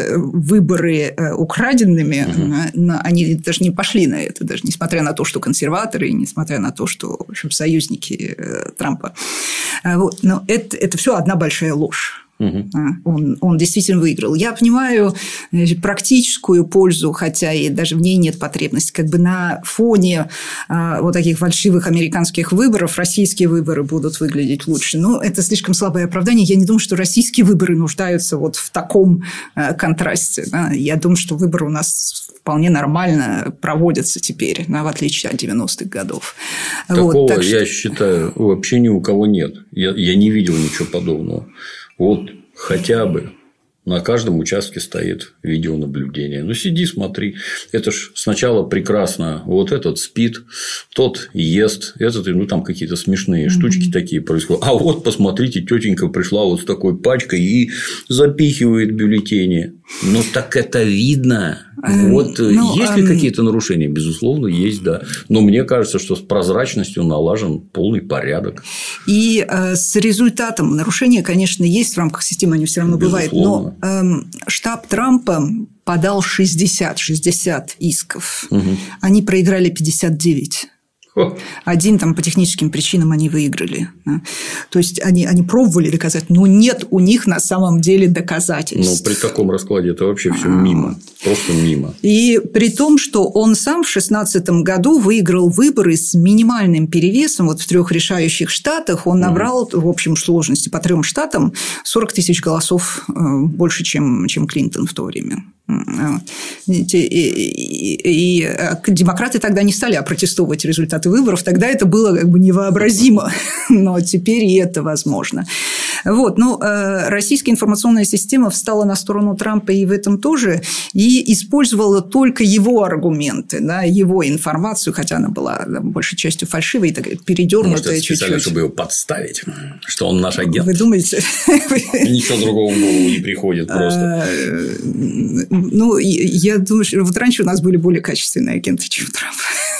выборы украденными. Угу. Они даже не пошли на это, даже несмотря на то, что консерваторы, и несмотря на то, что, в общем, союзники Трампа. Вот. Но это, это все одна большая ложь. Угу. Он, он действительно выиграл. Я понимаю практическую пользу, хотя и даже в ней нет потребности. Как бы на фоне а, вот таких фальшивых американских выборов российские выборы будут выглядеть лучше. Но это слишком слабое оправдание. Я не думаю, что российские выборы нуждаются вот в таком а, контрасте. Да? Я думаю, что выборы у нас вполне нормально проводятся теперь, да, в отличие от девяностых годов. Такого, вот, так я что... считаю, вообще ни у кого нет. Я, я не видел ничего подобного. Вот хотя бы на каждом участке стоит видеонаблюдение. Ну, сиди, смотри. Это ж сначала прекрасно. Вот этот спит, тот ест. Этот, ну, там какие-то смешные mm-hmm. штучки такие происходят. А вот, посмотрите, тетенька пришла вот с такой пачкой и запихивает бюллетени. Ну, так это видно. Вот ну, есть ли эм... какие-то нарушения? Безусловно, есть, да. Но мне кажется, что с прозрачностью налажен полный порядок. И э, с результатом нарушения, конечно, есть в рамках системы, они все равно бывают. Но э, штаб Трампа подал шестьдесят, шестьдесят исков. Угу. Они проиграли пятьдесят девять. Один там по техническим причинам они выиграли. Да? То есть, они, они пробовали доказать, но нет у них на самом деле доказательств. Ну, при таком раскладе это вообще все мимо. Просто мимо. И при том, что он сам в две тысячи шестнадцатом году выиграл выборы с минимальным перевесом. Вот в трех решающих штатах он набрал в общем сложности по трем штатам сорок тысяч голосов больше, чем, чем Клинтон в то время. И, и, и, и демократы тогда не стали опротестовывать результаты выборов, тогда это было как бы невообразимо, но теперь и это возможно. Вот. Но э, российская информационная система встала на сторону Трампа и в этом тоже, и использовала только его аргументы, да, его информацию, хотя она была да, большей частью фальшивой, так, передернутая чуть-чуть. Специально, чтобы его подставить, что он наш агент. Вы думаете? Ничего другого в голову не приходит просто. Ну, я думаю, что вот раньше у нас были более качественные агенты, чем Трамп.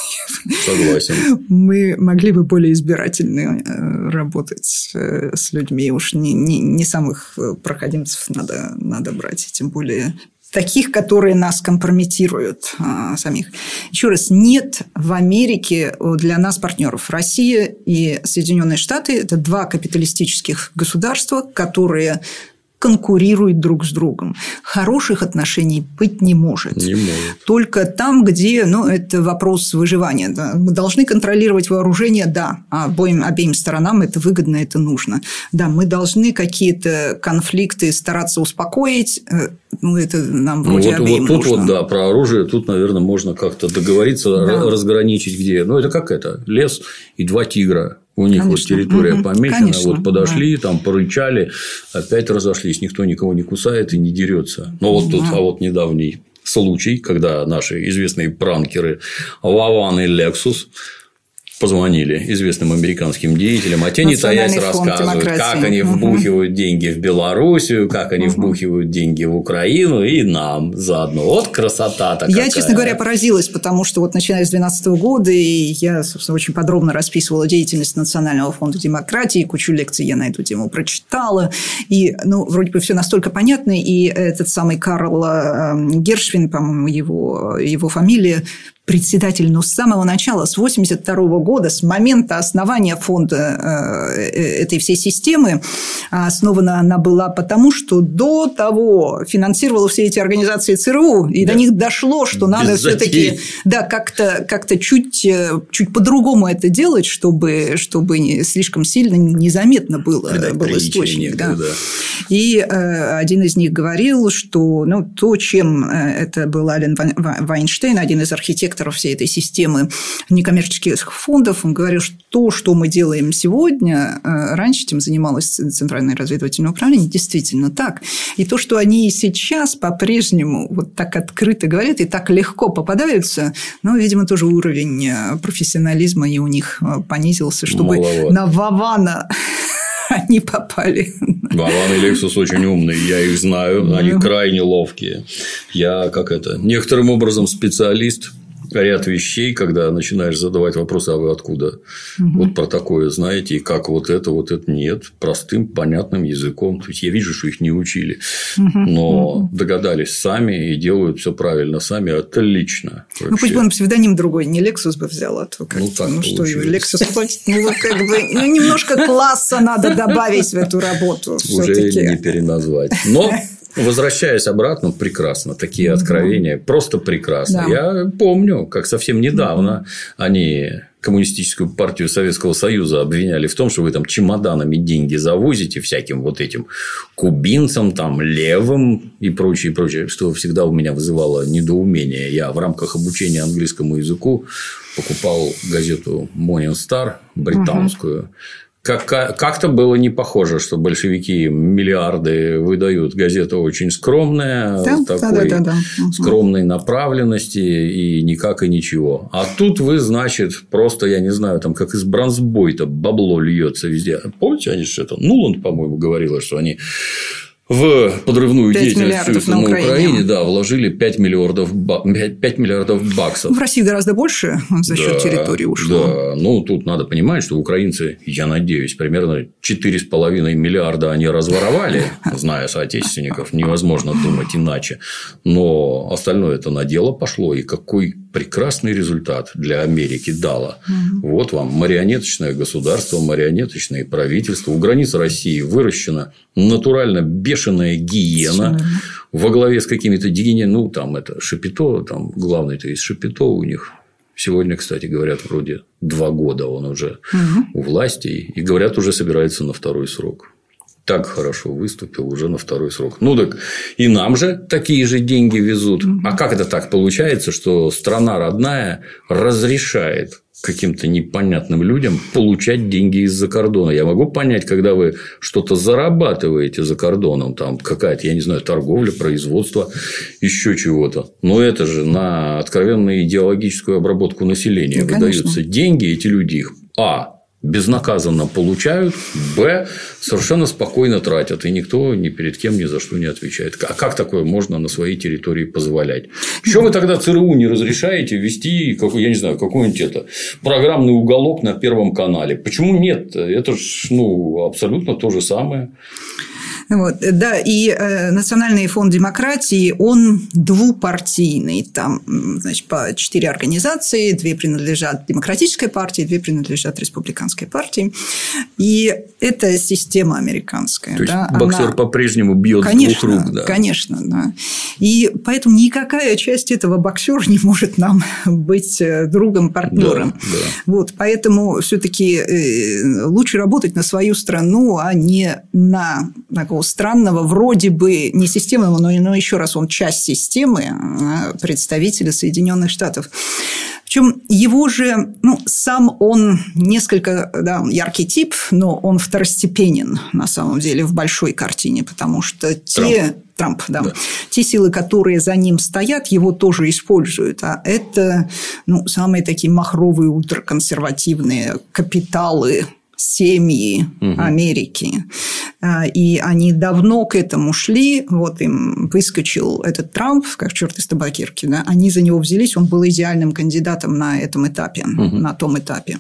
Согласен. Мы могли бы более избирательно работать с людьми. Уж не, не, не самых проходимцев надо, надо брать, тем более таких, которые нас компрометируют а, самих. Еще раз, нет в Америке для нас партнеров. Россия и Соединенные Штаты – это два капиталистических государства, которые конкурируют друг с другом. Хороших отношений быть не может. Не может. Только там, где ну, это вопрос выживания. Да. Мы должны контролировать вооружение, да, а обоим, обеим сторонам это выгодно, это нужно. Да, мы должны какие-то конфликты стараться успокоить. Ну, это нам вроде ну, вот, обеим вот тут нужно. Вот, да, про оружие тут, наверное, можно как-то договориться, да. разграничить, где. Ну, это как это? Лес и два тигра. У них конечно. Вот территория угу. помечена, конечно. Вот подошли, да. там порычали, опять разошлись, никто никого не кусает и не дерется. Но вот да. тут, а вот недавний случай, когда наши известные пранкеры Вован и Лексус позвонили известным американским деятелям, а те не таясь рассказывают, как они вбухивают угу. деньги в Белоруссию, как они угу. вбухивают деньги в Украину и нам заодно. Вот красота-то какая. Я, честно говоря, поразилась, потому что вот начиная с две тысячи двенадцатого года я, собственно, очень подробно расписывала деятельность Национального фонда демократии, кучу лекций я на эту тему прочитала, и, ну, вроде бы все настолько понятно, и этот самый Карл Гершвин, по-моему, его, его фамилия, председатель, но с самого начала, с восемьдесят второго года, с момента основания фонда этой всей системы, основана она была потому, что до того финансировала все эти организации ЦРУ, и да. до них дошло, что надо Без все-таки да, как-то, как-то чуть, чуть по-другому это делать, чтобы, чтобы не, слишком сильно незаметно было, был источник. Да. Да. И э, один из них говорил, что ну, то, чем это был Ален Вайнштейн, один из архитекторов директора всей этой системы некоммерческих фондов. Он говорил, что то, что мы делаем сегодня, раньше этим занималось Центральное разведывательное управление, действительно так. И то, что они сейчас по-прежнему вот так открыто говорят и так легко попадаются, ну, видимо, тоже уровень профессионализма и у них понизился, чтобы Маловато. на Вавана они попали. Ваван и Лексус очень умные, я их знаю, они крайне ловкие. Я, как это, некоторым образом специалист. Ряд вещей, когда начинаешь задавать вопросы, а вы откуда? Угу. Вот про такое знаете, и как вот это, вот это нет, простым, понятным языком. То есть я вижу, что их не учили, угу. но угу. догадались сами и делают все правильно сами, отлично. Вообще. Ну, пусть бы он псевдоним другой, не Лексус бы взял, а то как ну, так ну что, Лексус, ну, как бы, ну, немножко класса надо добавить в эту работу. Уже не переназвать. Но. Возвращаясь обратно, прекрасно. Такие mm-hmm. откровения просто прекрасно. Да. Я помню, как совсем недавно mm-hmm. они Коммунистическую партию Советского Союза обвиняли в том, что вы там чемоданами деньги завозите всяким вот этим кубинцам, там, левым и прочее, и прочее, что всегда у меня вызывало недоумение. Я в рамках обучения английскому языку покупал газету Morning Star британскую. Mm-hmm. Как-то было не похоже, что большевики миллиарды выдают. Газета очень скромная, да? такой да, да, да, да. скромной направленности и никак и ничего. А тут вы, значит, просто, я не знаю, там как из бронзбойта бабло льется везде. Помните, они же это Нуланд, по-моему, говорила, что они в подрывную деятельность на, на Украине, Украине да, вложили пять миллиардов, пять миллиардов баксов. В России гораздо больше за счет да, территории ушло. Да, ну тут надо понимать, что украинцы, я надеюсь, примерно четыре с половиной миллиарда они разворовали, зная соотечественников, невозможно думать иначе. Но остальное это на дело пошло, и какой прекрасный результат для Америки дало. Угу. Вот вам марионеточное государство, марионеточное правительство. У границ России выращена натурально бешеная гиена Все. во главе с какими-то дегенерами. Ну, там это Шапито, там главный-то из Шапито у них. Сегодня, кстати, говорят, вроде два года он уже угу. у власти. И говорят, уже собирается на второй срок. Так хорошо выступил уже на второй срок. Ну, так и нам же такие же деньги везут. Mm-hmm. А как это так получается, что страна родная разрешает каким-то непонятным людям получать деньги из-за кордона? Я могу понять, когда вы что-то зарабатываете за кордоном, там какая-то, я не знаю, торговля, производство, еще чего-то. Но это же на откровенную идеологическую обработку населения ну, выдаются деньги, эти люди их а. безнаказанно получают, б. совершенно спокойно тратят, и никто ни перед кем ни за что не отвечает. А как такое можно на своей территории позволять? Что вы тогда ЦРУ не разрешаете вести, я не знаю, какой-нибудь это программный уголок на Первом канале? Почему нет? Это же ну, абсолютно то же самое. Вот, да, и э, Национальный фонд демократии, он двупартийный. Там, значит, по четыре организации, две принадлежат Демократической партии, две принадлежат Республиканской партии. И это система американская. То да, есть боксер она... по-прежнему бьет конечно, с двух рук. Да. Конечно, да. И поэтому никакая часть этого боксера не может нам быть другом, партнером. Да, да. Вот, поэтому все-таки лучше работать на свою страну, а не на такого странного, вроде бы не системного, но, но еще раз, он часть системы представителя Соединенных Штатов. Причем его же, ну, сам он несколько, да, яркий тип, но он второстепенен на самом деле в большой картине, потому что те... Трамп, да. да. Те силы, которые за ним стоят, его тоже используют. А это ну, самые такие махровые, ультраконсервативные капиталы, семьи угу. Америки. И они давно к этому шли. Вот им выскочил этот Трамп, как черт из табакерки. Да? Они за него взялись. Он был идеальным кандидатом на этом этапе, угу. на том этапе.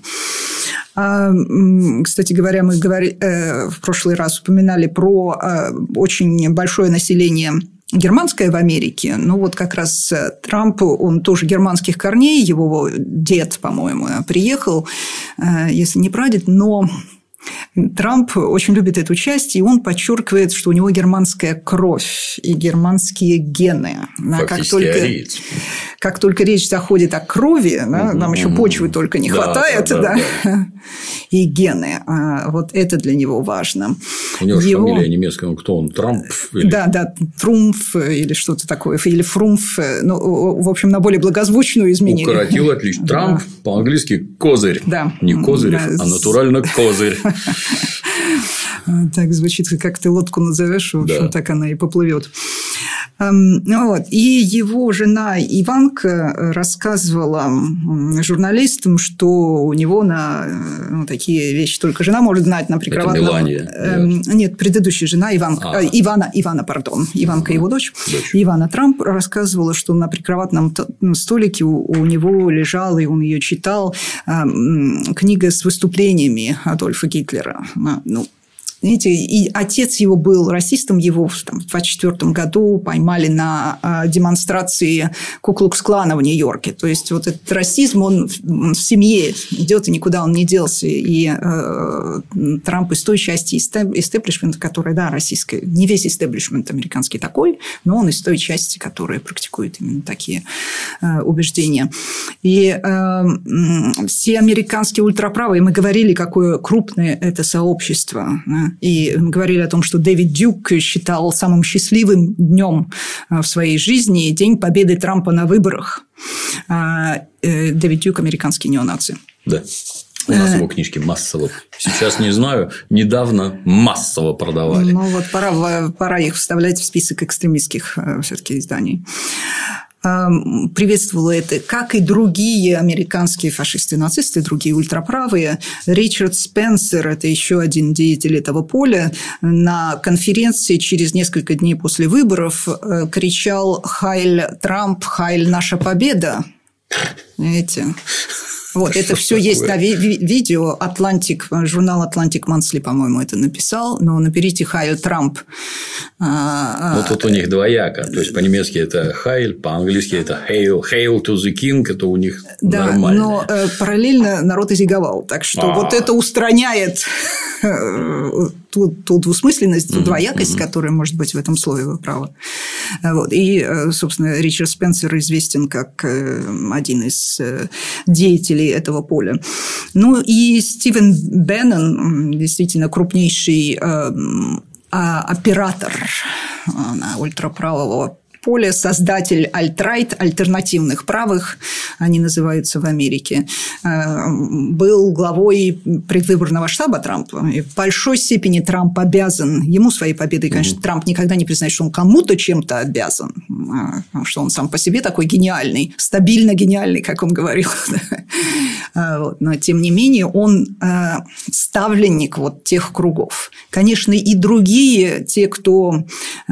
Кстати говоря, мы говорили, в прошлый раз упоминали про очень большое население германское в Америке. Ну, вот как раз Трамп, он тоже германских корней, его дед, по-моему, приехал, если не прадед, но Трамп очень любит эту часть, и он подчеркивает, что у него германская кровь и германские гены. Как только, как только речь заходит о крови, да, угу, нам еще угу. почвы только не да, хватает, да, да, да. и гены. Вот это для него важно. У него его... фамилия немецкая, кто он? Трамп? Или... Да, да, Трумф или что-то такое, или Фрумф. Ну, в общем, на более благозвучную изменили. Укоротил отлично. Трамп да. по-английски козырь. Да. Не козырь, да. а натурально козырь. Так звучит, как ты лодку назовешь, в общем, да. так она и поплывет. Вот. И его жена Иванка рассказывала журналистам, что у него на ну, такие вещи только жена может знать на прикроватном... Это Мелания? Эм, нет, предыдущая жена Иванка, а. э, Ивана, Ивана, пардон, Иванка а. его дочь, дочь, Ивана Трамп рассказывала, что на прикроватном столике у, у него лежала, и он ее читал, э, книга с выступлениями Адольфа Гитлера. Ну, Знаете, и отец его был расистом, его там, в двадцать четвёртом году поймали на а, демонстрации Ку-клукс-клана в Нью-Йорке. То есть, вот этот расизм, он, он в семье идет, и никуда он не делся. И э, Трамп из той части истеблишмента, которая, да, российская, не весь истеблишмент американский такой, но он из той части, которая практикует именно такие э, убеждения. И э, все американские ультраправые, мы говорили, какое крупное это сообщество, да? И говорили о том, что Дэвид Дюк считал самым счастливым днем в своей жизни день победы Трампа на выборах. Дэвид Дюк – американский неонаци. Да. У нас его книжки массово. Сейчас не знаю, недавно массово продавали. Ну, вот пора, пора их вставлять в список экстремистских все-таки изданий. Приветствовала это, как и другие американские фашисты и нацисты, другие ультраправые. Ричард Спенсер, это еще один деятель этого поля, на конференции через несколько дней после выборов кричал «Хайль Трамп, Хайль наша победа». Знаете? Вот, это все есть на ви- ви- видео. Атлантик, журнал Atlantic Monthly, по-моему, это написал. Но наберите «Хайль Трамп». Ну, тут у них двояко. То есть, по-немецки это «Хайль», по-английски это «Hail». «Hail to the King» – это у них да, нормально. Но э, параллельно народ изиговал. Так что, А-а-а. вот это устраняет ту, ту двусмысленность, ту mm-hmm. двоякость, mm-hmm. которая может быть в этом слове, вы правы. Вот. И, собственно, Ричард Спенсер известен как один из деятелей этого поля. Ну, и Стивен Беннон, действительно крупнейший э, оператор э, ультраправого поля, создатель alt-right, альтернативных правых, они называются в Америке, был главой предвыборного штаба Трампа. И в большой степени Трамп обязан ему своей победой. Конечно, mm-hmm. Трамп никогда не признает, что он кому-то чем-то обязан, что он сам по себе такой гениальный, стабильно гениальный, как он говорил. Но, тем не менее, он ставленник вот тех кругов. Конечно, и другие, те, кто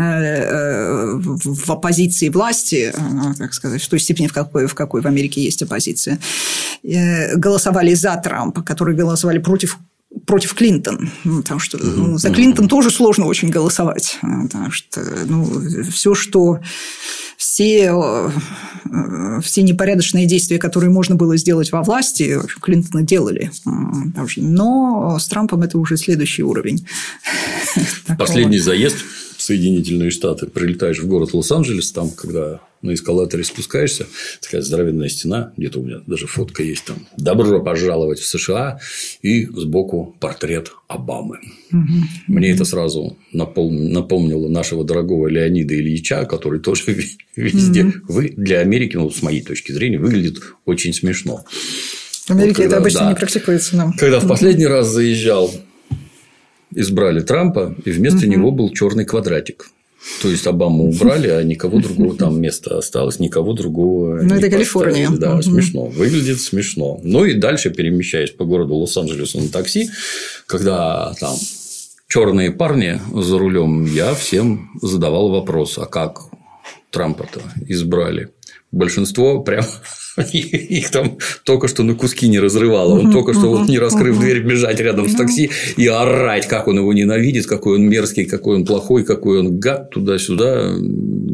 в оппозиции власти, так сказать, в той степени, в какой, в какой в Америке есть оппозиция, голосовали за Трампа, которые голосовали против против Клинтон, потому что ну, за Клинтон тоже сложно очень голосовать, потому что ну, все, что все, все непорядочные действия, которые можно было сделать во власти, Клинтона делали, но с Трампом это уже следующий уровень. Последний заезд в Соединительные Штаты, прилетаешь в город Лос-Анджелес, там, когда на эскалаторе спускаешься, такая здоровенная стена, где-то у меня даже фотка есть там, добро пожаловать в США, и сбоку портрет Обамы. Угу. Мне это сразу напомнило нашего дорогого Леонида Ильича, который тоже везде, угу. вы для Америки, ну, с моей точки зрения, выглядит очень смешно. В Америке вот, когда, это обычно да, не практикуется. Но... Когда в последний раз заезжал, избрали Трампа, и вместо угу. него был черный квадратик. То есть Обаму убрали, а никого другого там место осталось, никого другого. Ну, это Калифорния. Да, угу. смешно. Выглядит смешно. Ну и дальше, перемещаясь по городу Лос-Анджелесу на такси, когда там черные парни за рулем, я всем задавал вопрос: а как Трампа-то избрали? Большинство прям их там только что на куски не разрывало. Он только что, вот, не раскрыв дверь, бежать рядом с такси и орать, как он его ненавидит, какой он мерзкий, какой он плохой, какой он гад, туда-сюда.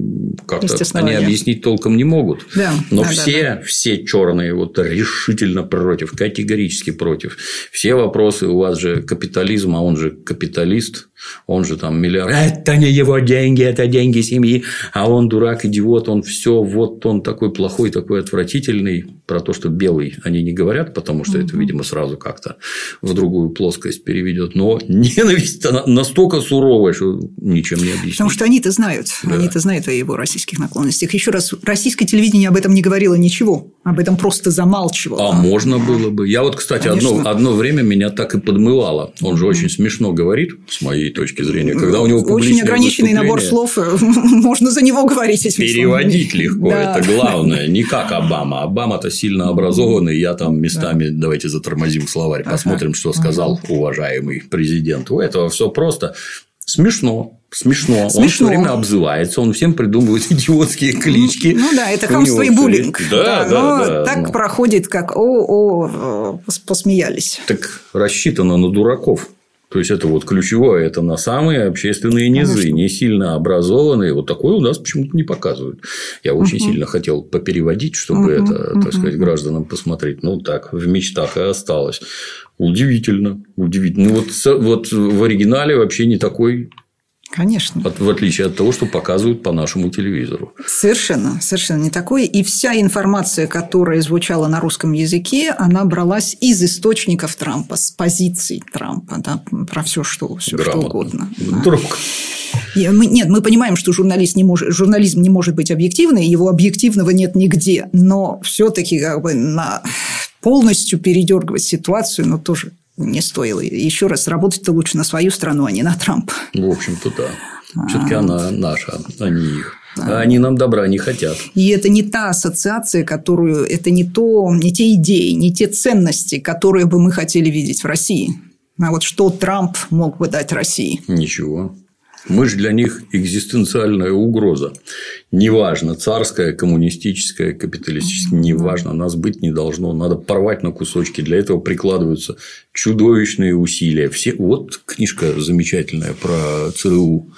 как-то они объяснить толком не могут. Да, но да, все, да, да. все черные вот решительно против, категорически против. Все вопросы у вас же капитализм, а он же капиталист, он же там миллиард. Это не его деньги, это деньги семьи, а он дурак, идиот, он все, вот он такой плохой, такой отвратительный. Про то, что белый, они не говорят, потому что угу. это, видимо, сразу как-то в другую плоскость переведет. Но ненависть настолько суровая, что ничем не объяснить. Потому что они-то знают, да. они-то знают о его российских наклонностях. Еще раз, российское телевидение об этом не говорило ничего, об этом просто замалчивало. А можно было бы. Я вот, кстати, одно, одно время меня так и подмывало. Он же очень смешно говорит, с моей точки зрения, когда у него публичное очень ограниченный набор слов, можно за него говорить этими переводить словами. Легко, да. Это главное. Не как Обама. Обама-то сильно образованный, я там местами, да. давайте затормозим словарь, посмотрим, ага. что сказал ага. уважаемый президент. У этого все просто смешно. Смешно. Смешно. Он все время обзывается, он всем придумывает идиотские клички. Ну да, это хамство и буллинг. Да, да, да. да, да так но... проходит, как о, о, посмеялись. Так рассчитано на дураков. То есть, это вот ключевое, это на самые общественные низы, Конечно. Не сильно образованные. Вот такое у нас почему-то не показывают. Я очень uh-huh. сильно хотел попереводить, чтобы uh-huh. это, так сказать, uh-huh. гражданам посмотреть. Ну, так, в мечтах и осталось. Удивительно. Удивительно. Ну, вот, вот в оригинале вообще не такой. Конечно. От, в отличие от того, что показывают по нашему телевизору. Совершенно, совершенно не такое. И вся информация, которая звучала на русском языке, она бралась из источников Трампа, с позиций Трампа, да, про все, что, все, что угодно. Друг. Да. Мы, нет, мы понимаем, что журналист не может, журнализм не может быть объективным, его объективного нет нигде. Но все-таки как бы на полностью передергивать ситуацию, но тоже. Не стоило. Еще раз, работать-то лучше на свою страну, а не на Трампа. В общем-то, да. Все-таки она наша, а не их. А они нам добра не хотят. И это не та ассоциация, которую... Это не, то, не те идеи, не те ценности, которые бы мы хотели видеть в России. А вот что Трамп мог бы дать России? Ничего. Мы же для них экзистенциальная угроза. Неважно, царская, коммунистическая, капиталистическая, неважно, нас быть не должно. Надо порвать на кусочки. Для этого прикладываются чудовищные усилия. Все... Вот книжка замечательная про ЦРУ.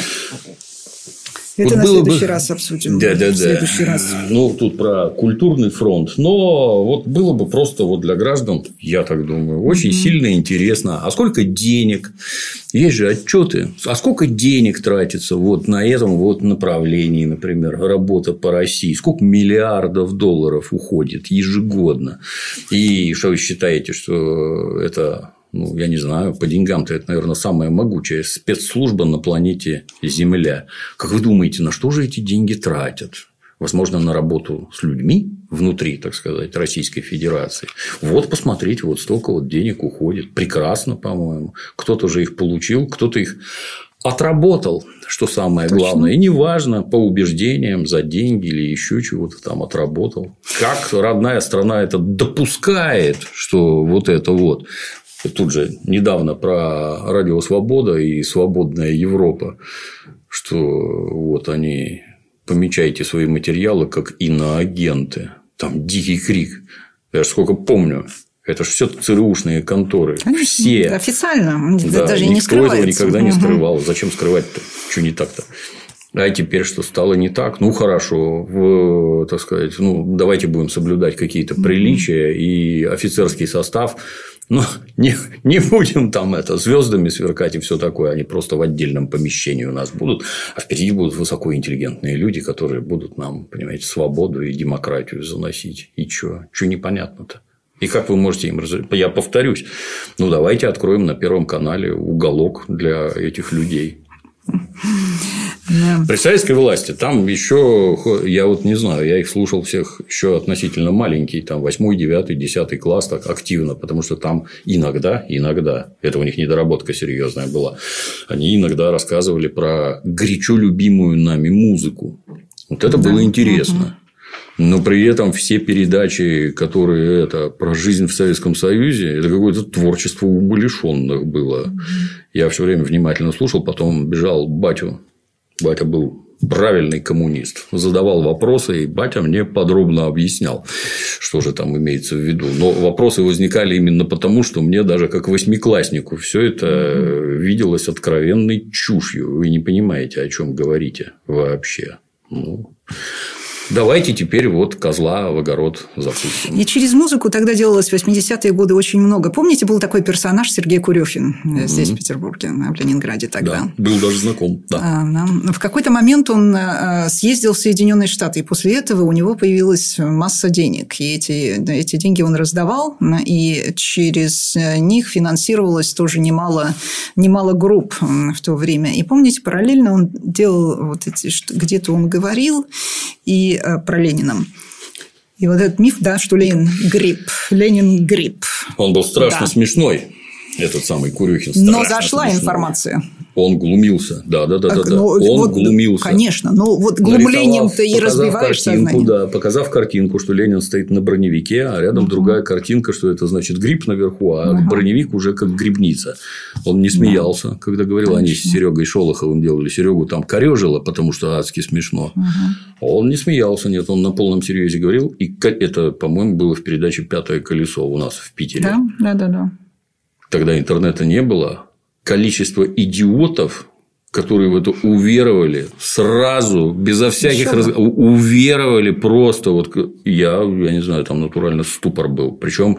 Это вот на следующий бы... раз обсудим. Да, да, да. В следующий раз. Ну, тут про культурный фронт. Но вот было бы просто вот для граждан, я так думаю, очень mm-hmm. сильно интересно. А сколько денег? Есть же отчеты. А сколько денег тратится вот на этом вот направлении, например, работа по России? Сколько миллиардов долларов уходит ежегодно? И что вы считаете, что это... Ну, я не знаю, по деньгам-то это, наверное, самая могучая спецслужба на планете Земля. Как вы думаете, на что же эти деньги тратят? Возможно, на работу с людьми внутри, так сказать, Российской Федерации. Вот, посмотрите, вот столько вот денег уходит. Прекрасно, по-моему. Кто-то же их получил, кто-то их отработал, что самое Точно. Главное. И неважно, по убеждениям, за деньги или еще чего-то там отработал. Как родная страна это допускает, что вот это вот. Тут же недавно про Радио Свобода и Свободная Европа, что вот они помечайте свои материалы как иноагенты. Там дикий крик. Я же сколько помню. Это же все ЦРУшные конторы. Конечно, все. Официально. Да, даже никто не скрывается. этого никогда не скрывал. Зачем скрывать-то? Что не так-то? А теперь что стало не так? Ну, хорошо, в, так сказать, ну, давайте будем соблюдать какие-то приличия и офицерский состав. Но не, не будем там это звездами сверкать и все такое. Они просто в отдельном помещении у нас будут. А впереди будут высокоинтеллигентные люди, которые будут нам, понимаете, свободу и демократию заносить. И что? Что непонятно-то? И как вы можете им разрешить? Я повторюсь. Ну, давайте откроем на Первом канале уголок для этих людей. При советской власти там еще, я вот не знаю, я их слушал всех еще относительно маленький, там восьмой, девятый, десятый класс так активно, потому что там иногда, иногда, это у них недоработка серьезная была, они иногда рассказывали про горячо любимую нами музыку. Вот это да. было интересно. Но при этом все передачи, которые это про жизнь в Советском Союзе, это какое-то творчество умалишенных было. Я все время внимательно слушал, потом бежал к батю. Батя был правильный коммунист. Задавал вопросы, и батя мне подробно объяснял, что же там имеется в виду. Но вопросы возникали именно потому, что мне даже как восьмикласснику все это виделось откровенной чушью. Вы не понимаете, о чем говорите вообще. Ну, давайте теперь вот козла в огород запустим. И через музыку тогда делалось в восьмидесятые годы очень много. Помните, был такой персонаж Сергей Курехин mm-hmm. здесь, в Петербурге, в Ленинграде тогда. Да, был даже знаком. Да. В какой-то момент он съездил в Соединенные Штаты, и после этого у него появилась масса денег. И эти, эти деньги он раздавал, и через них финансировалось тоже немало, немало групп в то время. И помните, параллельно он делал вот эти, где-то он говорил и про Ленина. И вот этот миф, да, что Ленин грипп, Ленин грипп. Он был страшно да. смешной, этот самый Курехин. Но зашла смешной. Информация. Он глумился, да, да, да, да, да. Он вот, глумился. Конечно, но вот глумлением ты и разбиваешь сознание. Да, показав картинку, что Ленин стоит на броневике, а рядом uh-huh. другая картинка, что это значит гриб наверху, а uh-huh. броневик уже как грибница. Он не смеялся, uh-huh. когда говорил, конечно. Они с Серегой Шолоховым делали. Серегу там корёжило, потому что адски смешно. Uh-huh. Он не смеялся, нет, он на полном серьезе говорил. И это, по-моему, было в передаче «Пятое колесо» у нас в Питере. Да, да, да, да. Тогда интернета не было. Количество идиотов, которые в это уверовали сразу, безо всяких раз... уверовали просто. Вот я, я не знаю, там натурально ступор был. Причем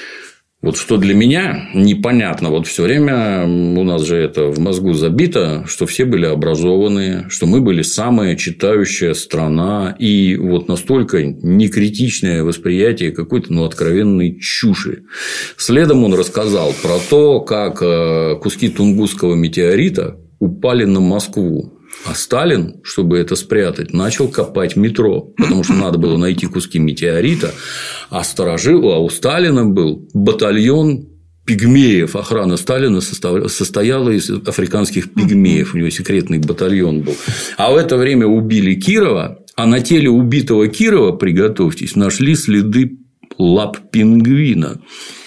вот что для меня непонятно, вот все время у нас же это в мозгу забито, что все были образованные, что мы были самая читающая страна, и вот настолько некритичное восприятие какой-то ну, откровенной чуши. Следом он рассказал про то, как куски Тунгусского метеорита упали на Москву. А Сталин, чтобы это спрятать, начал копать метро, потому что надо было найти куски метеорита, а сторожил, а у Сталина был батальон пигмеев. Охрана Сталина состояла из африканских пигмеев, у него секретный батальон был. А в это время убили Кирова, а на теле убитого Кирова, приготовьтесь, нашли следы лап пингвина.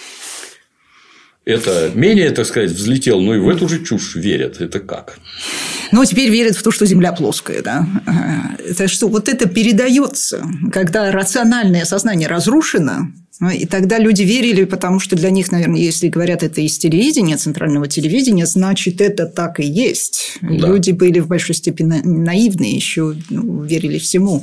Это менее, так сказать, взлетел, но и в эту же чушь верят. Это как? Ну, теперь верят в то, что Земля плоская. Да? Это что вот это передается, когда рациональное сознание разрушено. И тогда люди верили, потому что для них, наверное, если говорят это из телевидения, центрального телевидения, значит, это так и есть. Да. Люди были в большой степени наивные, еще ну, верили всему.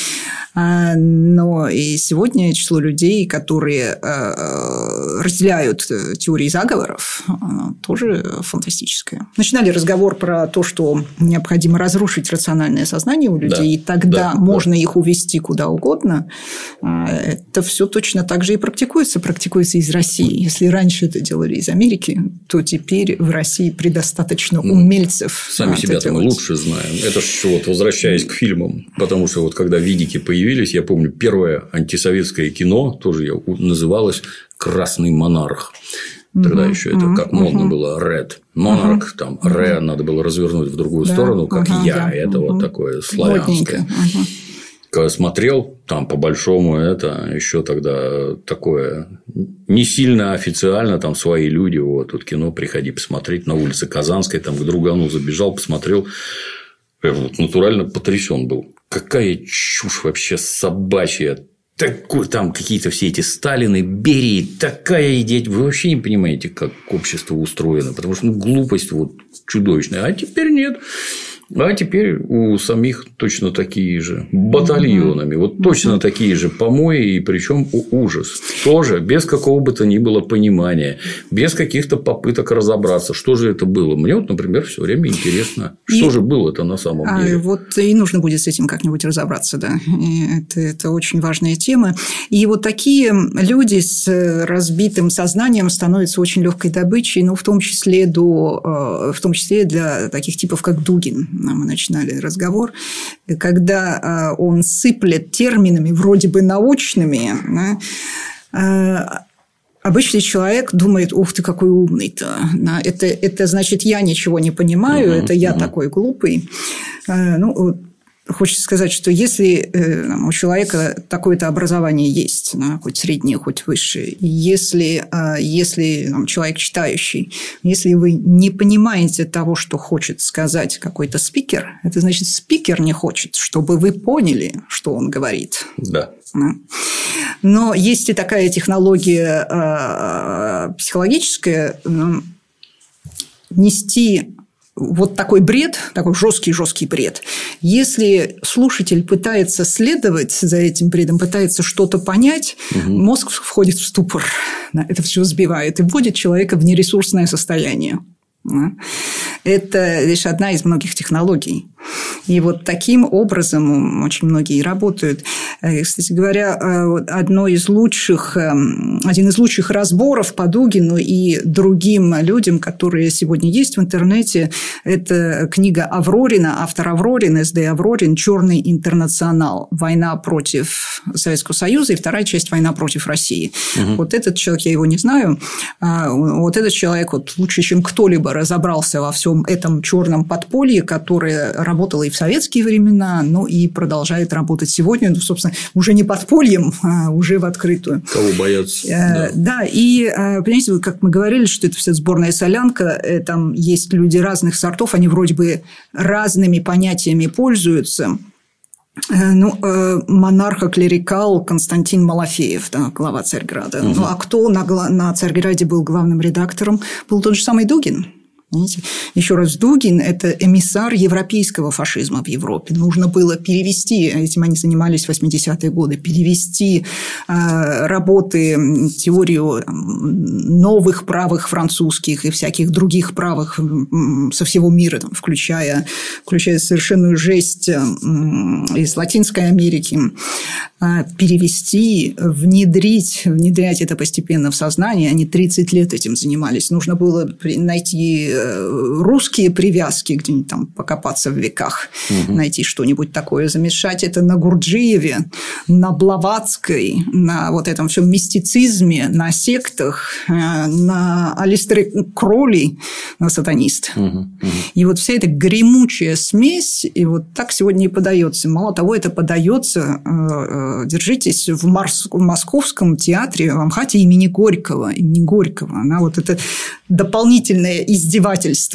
Но и сегодня число людей, которые разделяют теории заговоров, тоже фантастическое. Начинали разговор про то, что необходимо разрушить рациональное сознание у людей, да, и тогда да, можно да. их увести куда угодно. Это все точно так же и практикуется. Практикуется из России. Если раньше это делали из Америки, то теперь в России предостаточно умельцев. Сами себя-то мы лучше знаем. Это же вот возвращаясь к фильмам, потому что вот когда видики появились, я помню, первое антисоветское кино, тоже я называлось «Красный монарх». Тогда uh-huh, еще это uh-huh, как модно uh-huh. было Red Monarch, uh-huh, там uh-huh. Ре надо было развернуть в другую да, сторону, как uh-huh, я. Да, это uh-huh. вот такое славянское. Uh-huh. Когда смотрел, там по-большому это еще тогда такое не сильно официально, там свои люди, вот тут кино, приходи посмотреть на улице Казанской, там к другану забежал, посмотрел. Я вот натурально потрясен был. Какая чушь вообще собачья. Такой, там какие-то все эти Сталины, Берии. Такая идея. Вы вообще не понимаете, как общество устроено. Потому что ну, глупость вот чудовищная. А теперь нет. А теперь у самих точно такие же батальонами, вот точно такие же помои, и причем ужас. Тоже без какого бы то ни было понимания, без каких-то попыток разобраться, что же это было. Мне вот, например, все время интересно, что и... же было это на самом а, деле. Вот и нужно будет с этим как-нибудь разобраться, да. Это, это очень важная тема. И вот такие люди с разбитым сознанием становятся очень легкой добычей, ну, в том числе до, в том числе для таких типов, как Дугин. Мы начинали разговор, когда он сыплет терминами вроде бы научными, да, обычный человек думает, ух ты, какой умный-то. Это, это значит, я ничего не понимаю, uh-huh, это я uh-huh. такой глупый. Ну, хочется сказать, что если у человека такое-то образование есть, хоть среднее, хоть высшее, если, если человек читающий, если вы не понимаете того, что хочет сказать какой-то спикер, это значит, спикер не хочет, чтобы вы поняли, что он говорит. Да. Но есть и такая технология психологическая – нести вот такой бред, такой жесткий-жесткий бред. Если слушатель пытается следовать за этим бредом, пытается что-то понять, угу. мозг входит в ступор. Это все сбивает и вводит человека в нересурсное состояние. Это лишь одна из многих технологий. И вот таким образом очень многие работают. Кстати говоря, одно из лучших, один из лучших разборов по Дугину и другим людям, которые сегодня есть в интернете, это книга Аврорина, автор Аврорин, Эс Дэ Аврорин «Черный интернационал. Война против Советского Союза» и вторая часть «Война против России». Угу. Вот этот человек, я его не знаю, вот этот человек вот лучше, чем кто-либо разобрался во всем этом черном подполье, которое работало и в советские времена, но и продолжает работать сегодня, ну, собственно, уже не подпольем, а уже в открытую. Кого боятся. Да, да и, понимаете, как мы говорили, что это вся сборная солянка, там есть люди разных сортов, они вроде бы разными понятиями пользуются. Ну, монархо-клерикал Константин Малафеев, да, глава Царьграда. Угу. Ну, а кто на, на Царьграде был главным редактором? Был тот же самый Дугин. Понимаете? Еще раз, Дугин – это эмиссар европейского фашизма в Европе. Нужно было перевести, этим они занимались в восьмидесятые годы, перевести э, работы, теорию новых правых французских и всяких других правых со всего мира, там, включая, включая совершенную жесть э, из Латинской Америки, э, перевести, внедрить, внедрять это постепенно в сознание. Они тридцать лет этим занимались. Нужно было найти русские привязки, где-нибудь там покопаться в веках, угу. найти что-нибудь такое, замешать это на Гурджиеве, на Блаватской, на вот этом всем мистицизме, на сектах, на Алистере Кроули, на сатанист. Угу. Угу. И вот вся эта гремучая смесь, и вот так сегодня и подается. Мало того, это подается, держитесь, в Московском театре в Амхате имени Горького, имени Горького. Она вот это дополнительное издевательство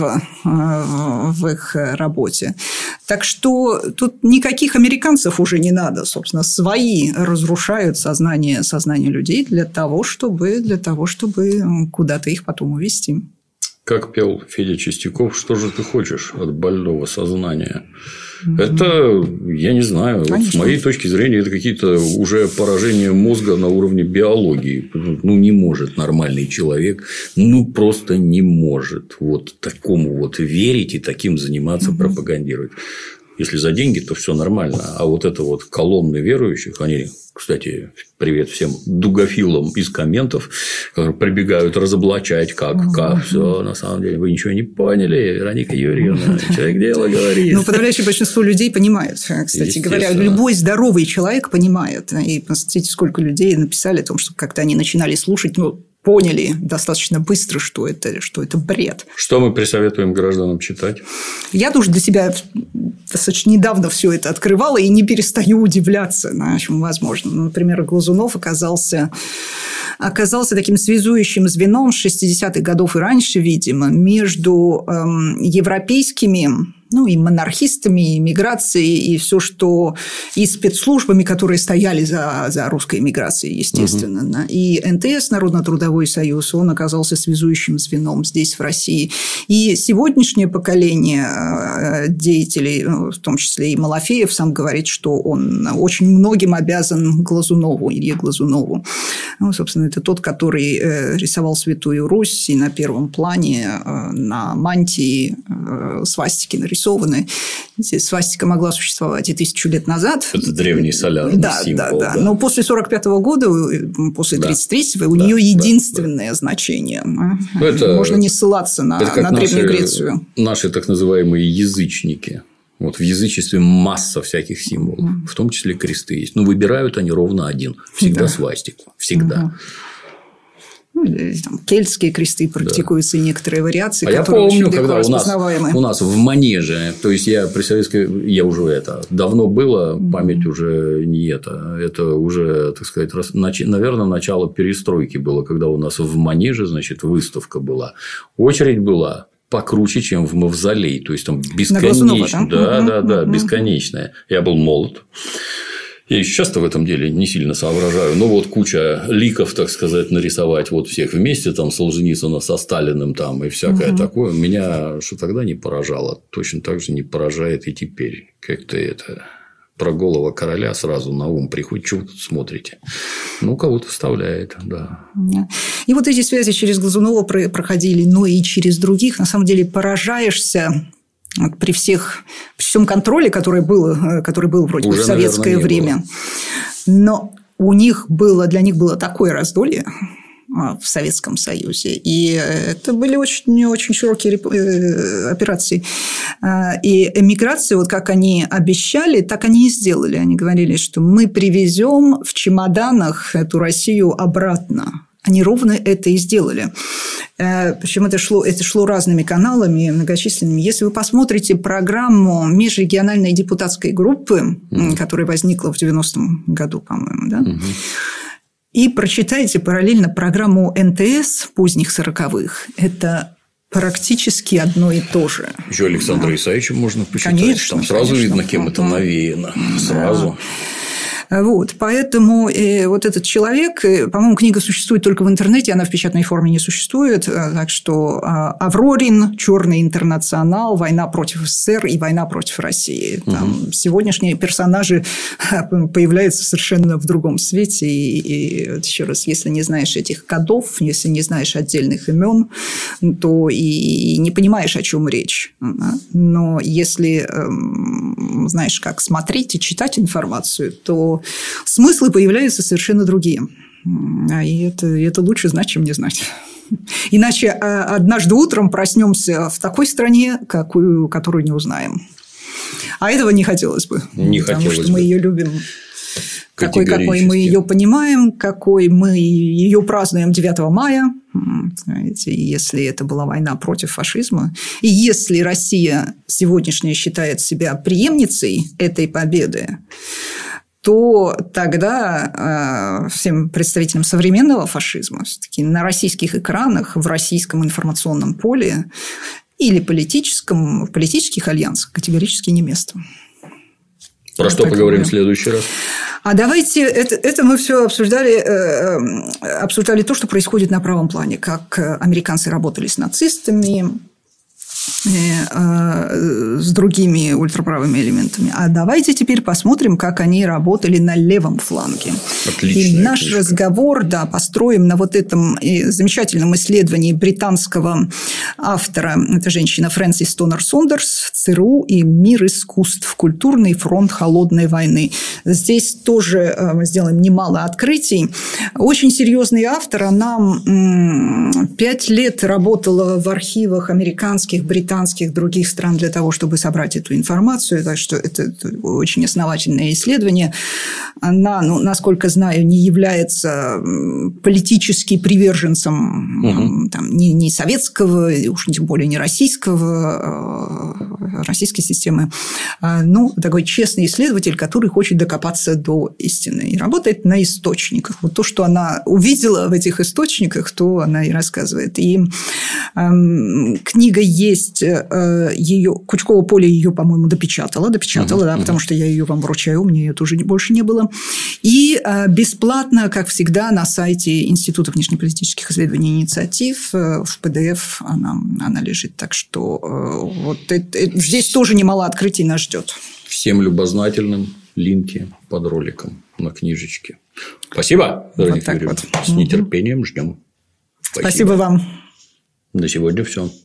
в их работе. Так что тут никаких американцев уже не надо. Собственно, свои разрушают сознание, сознание людей для того, чтобы, для того, чтобы куда-то их потом увести. Как пел Федя Чистяков, что же ты хочешь от больного сознания? Mm-hmm. Это, я не знаю, вот с моей точки зрения, это какие-то уже поражения мозга на уровне биологии. Ну, не может нормальный человек, ну, просто не может вот такому вот верить и таким заниматься, mm-hmm. пропагандировать. Если за деньги, то все нормально. А вот это вот колонны верующих, они, кстати, привет всем дугофилам из комментов, которые прибегают разоблачать, как, угу. как все на самом деле. Вы ничего не поняли, Вероника Юрьевна, человек дело говорит. Ну, подавляющее большинство людей понимают. Кстати говоря, любой здоровый человек понимает. И посмотрите, сколько людей написали о том, что как-то они начинали слушать, ну, поняли достаточно быстро, что это, что это бред. Что мы присоветуем гражданам читать? Я тоже для себя достаточно недавно все это открывала и не перестаю удивляться, на чем возможно. Например, Глазунов оказался, оказался таким связующим звеном с шестидесятых годов и раньше, видимо, между эм, европейскими... ну, и монархистами, и миграцией, и все, что... и спецслужбами, которые стояли за, за русской миграцией, естественно. Угу. Да. И эн тэ эс, Народно-трудовой союз, он оказался связующим звеном здесь, в России. И сегодняшнее поколение деятелей, в том числе и Малафеев, сам говорит, что он очень многим обязан Глазунову, Илье Глазунову. Ну, собственно, это тот, который рисовал Святую Русь, и на первом плане на мантии свастики нарисованы. Свастика могла существовать и тысячу лет назад. Это древний солярный да, символ. Да, да, да. Но после сорок пятого года, после тридцать третьего, да, у да, нее единственное да, значение. Да. Это, Можно не ссылаться на, на Древнюю Грецию. Наши так называемые язычники. Вот в язычестве масса всяких символов, mm. в том числе кресты есть. Но выбирают они ровно один. Всегда да. свастику. Всегда. Mm-hmm. Там, кельтские кресты практикуются, да. и некоторые вариации, а которые я помню, очень когда у нас, у нас в Манеже, то есть я при советской, я уже это давно было, память mm-hmm. уже не это, это уже, так сказать, наверное, начало перестройки было, когда у нас в Манеже, значит, выставка была, очередь была покруче, чем в Мавзолей, то есть там бесконечно, да, угу, да, да, угу. бесконечная. Я был молод. Я еще часто в этом деле не сильно соображаю, но вот куча ликов, так сказать, нарисовать вот всех вместе, там, Солженицына со Сталиным там, и всякое угу. такое, меня что тогда не поражало, точно так же не поражает и теперь. Как-то это про голого короля сразу на ум приходит, что вы тут смотрите. Ну, кого-то вставляет, да. И вот эти связи через Глазунова проходили, но и через других, на самом деле, поражаешься. При всех, при всем контроле, который был, который был вроде бы в советское наверное, время. Было. Но у них было, для них было такое раздолье в Советском Союзе. И это были очень, очень широкие операции. И эмиграция, вот как они обещали, так они и сделали. Они говорили, что мы привезем в чемоданах эту Россию обратно. Они ровно это и сделали. Причем это шло, это шло разными каналами, многочисленными. Если вы посмотрите программу межрегиональной депутатской группы, mm-hmm. которая возникла в девяностом году, по-моему, да, mm-hmm. и прочитайте параллельно программу эн тэ эс поздних сороковых, это практически одно и то же. Еще Александра да. Исаевича можно почитать. Конечно, там сразу конечно. видно, кем это навеяно. Сразу. Вот, поэтому э, вот этот человек, э, по-моему, книга существует только в интернете, она в печатной форме не существует, э, так что э, Аврорин, Черный интернационал, война против СССР и война против России. Там угу. сегодняшние персонажи появляются совершенно в другом свете, и, и вот еще раз, если не знаешь этих кодов, если не знаешь отдельных имен, то и, и не понимаешь, о чем речь. Но если э, знаешь, как смотреть и читать информацию, то смыслы появляются совершенно другие. И это, это лучше знать, чем не знать. Иначе однажды утром проснемся в такой стране, какую, которую не узнаем. А этого не хотелось бы. Не потому хотелось что бы. мы ее любим такой, какой мы ее понимаем, какой мы ее празднуем девятого мая. Знаете, если это была война против фашизма, и если Россия сегодняшняя считает себя преемницей этой победы, то тогда э, всем представителям современного фашизма все-таки на российских экранах, в российском информационном поле или политическом, в политических альянсах категорически не место. Про что поговорим в следующий раз? А давайте, это, это мы все обсуждали, э, обсуждали то, что происходит на правом плане, как американцы работали с нацистами, с другими ультраправыми элементами. А давайте теперь посмотрим, как они работали на левом фланге. Отличная И наш книжка. разговор, да, построим на вот этом замечательном исследовании британского автора, это женщина Фрэнсис Тоннер Сондерс, ЦРУ и мир искусств. Культурный фронт холодной войны. Здесь тоже мы сделаем немало открытий. Очень серьезный автор. Она пять лет работала в архивах американских, британских, других стран для того, чтобы собрать эту информацию. Так что это очень основательное исследование. Она, ну, насколько знаю, не является политически приверженцем угу. там, ни, ни советского, уж тем более не российского, российской системы. Ну, такой честный исследователь, который хочет докопаться до истины. И работает на источниках. Вот то, что она увидела в этих источниках, то она и рассказывает. И э, книга есть. Ее, Кучково поле ее, по-моему, допечатала, допечатала, uh-huh, да, uh-huh. потому что я ее вам вручаю, у меня ее тоже больше не было. И бесплатно, как всегда, на сайте Института внешнеполитических исследований и инициатив в пи ди эф она, она лежит. Так что вот это, это, здесь тоже немало открытий нас ждет. Всем любознательным линки под роликом на книжечке. Спасибо, Вероника вот Юрьевна. Вот. С нетерпением ждем. Спасибо. Спасибо вам. На сегодня все.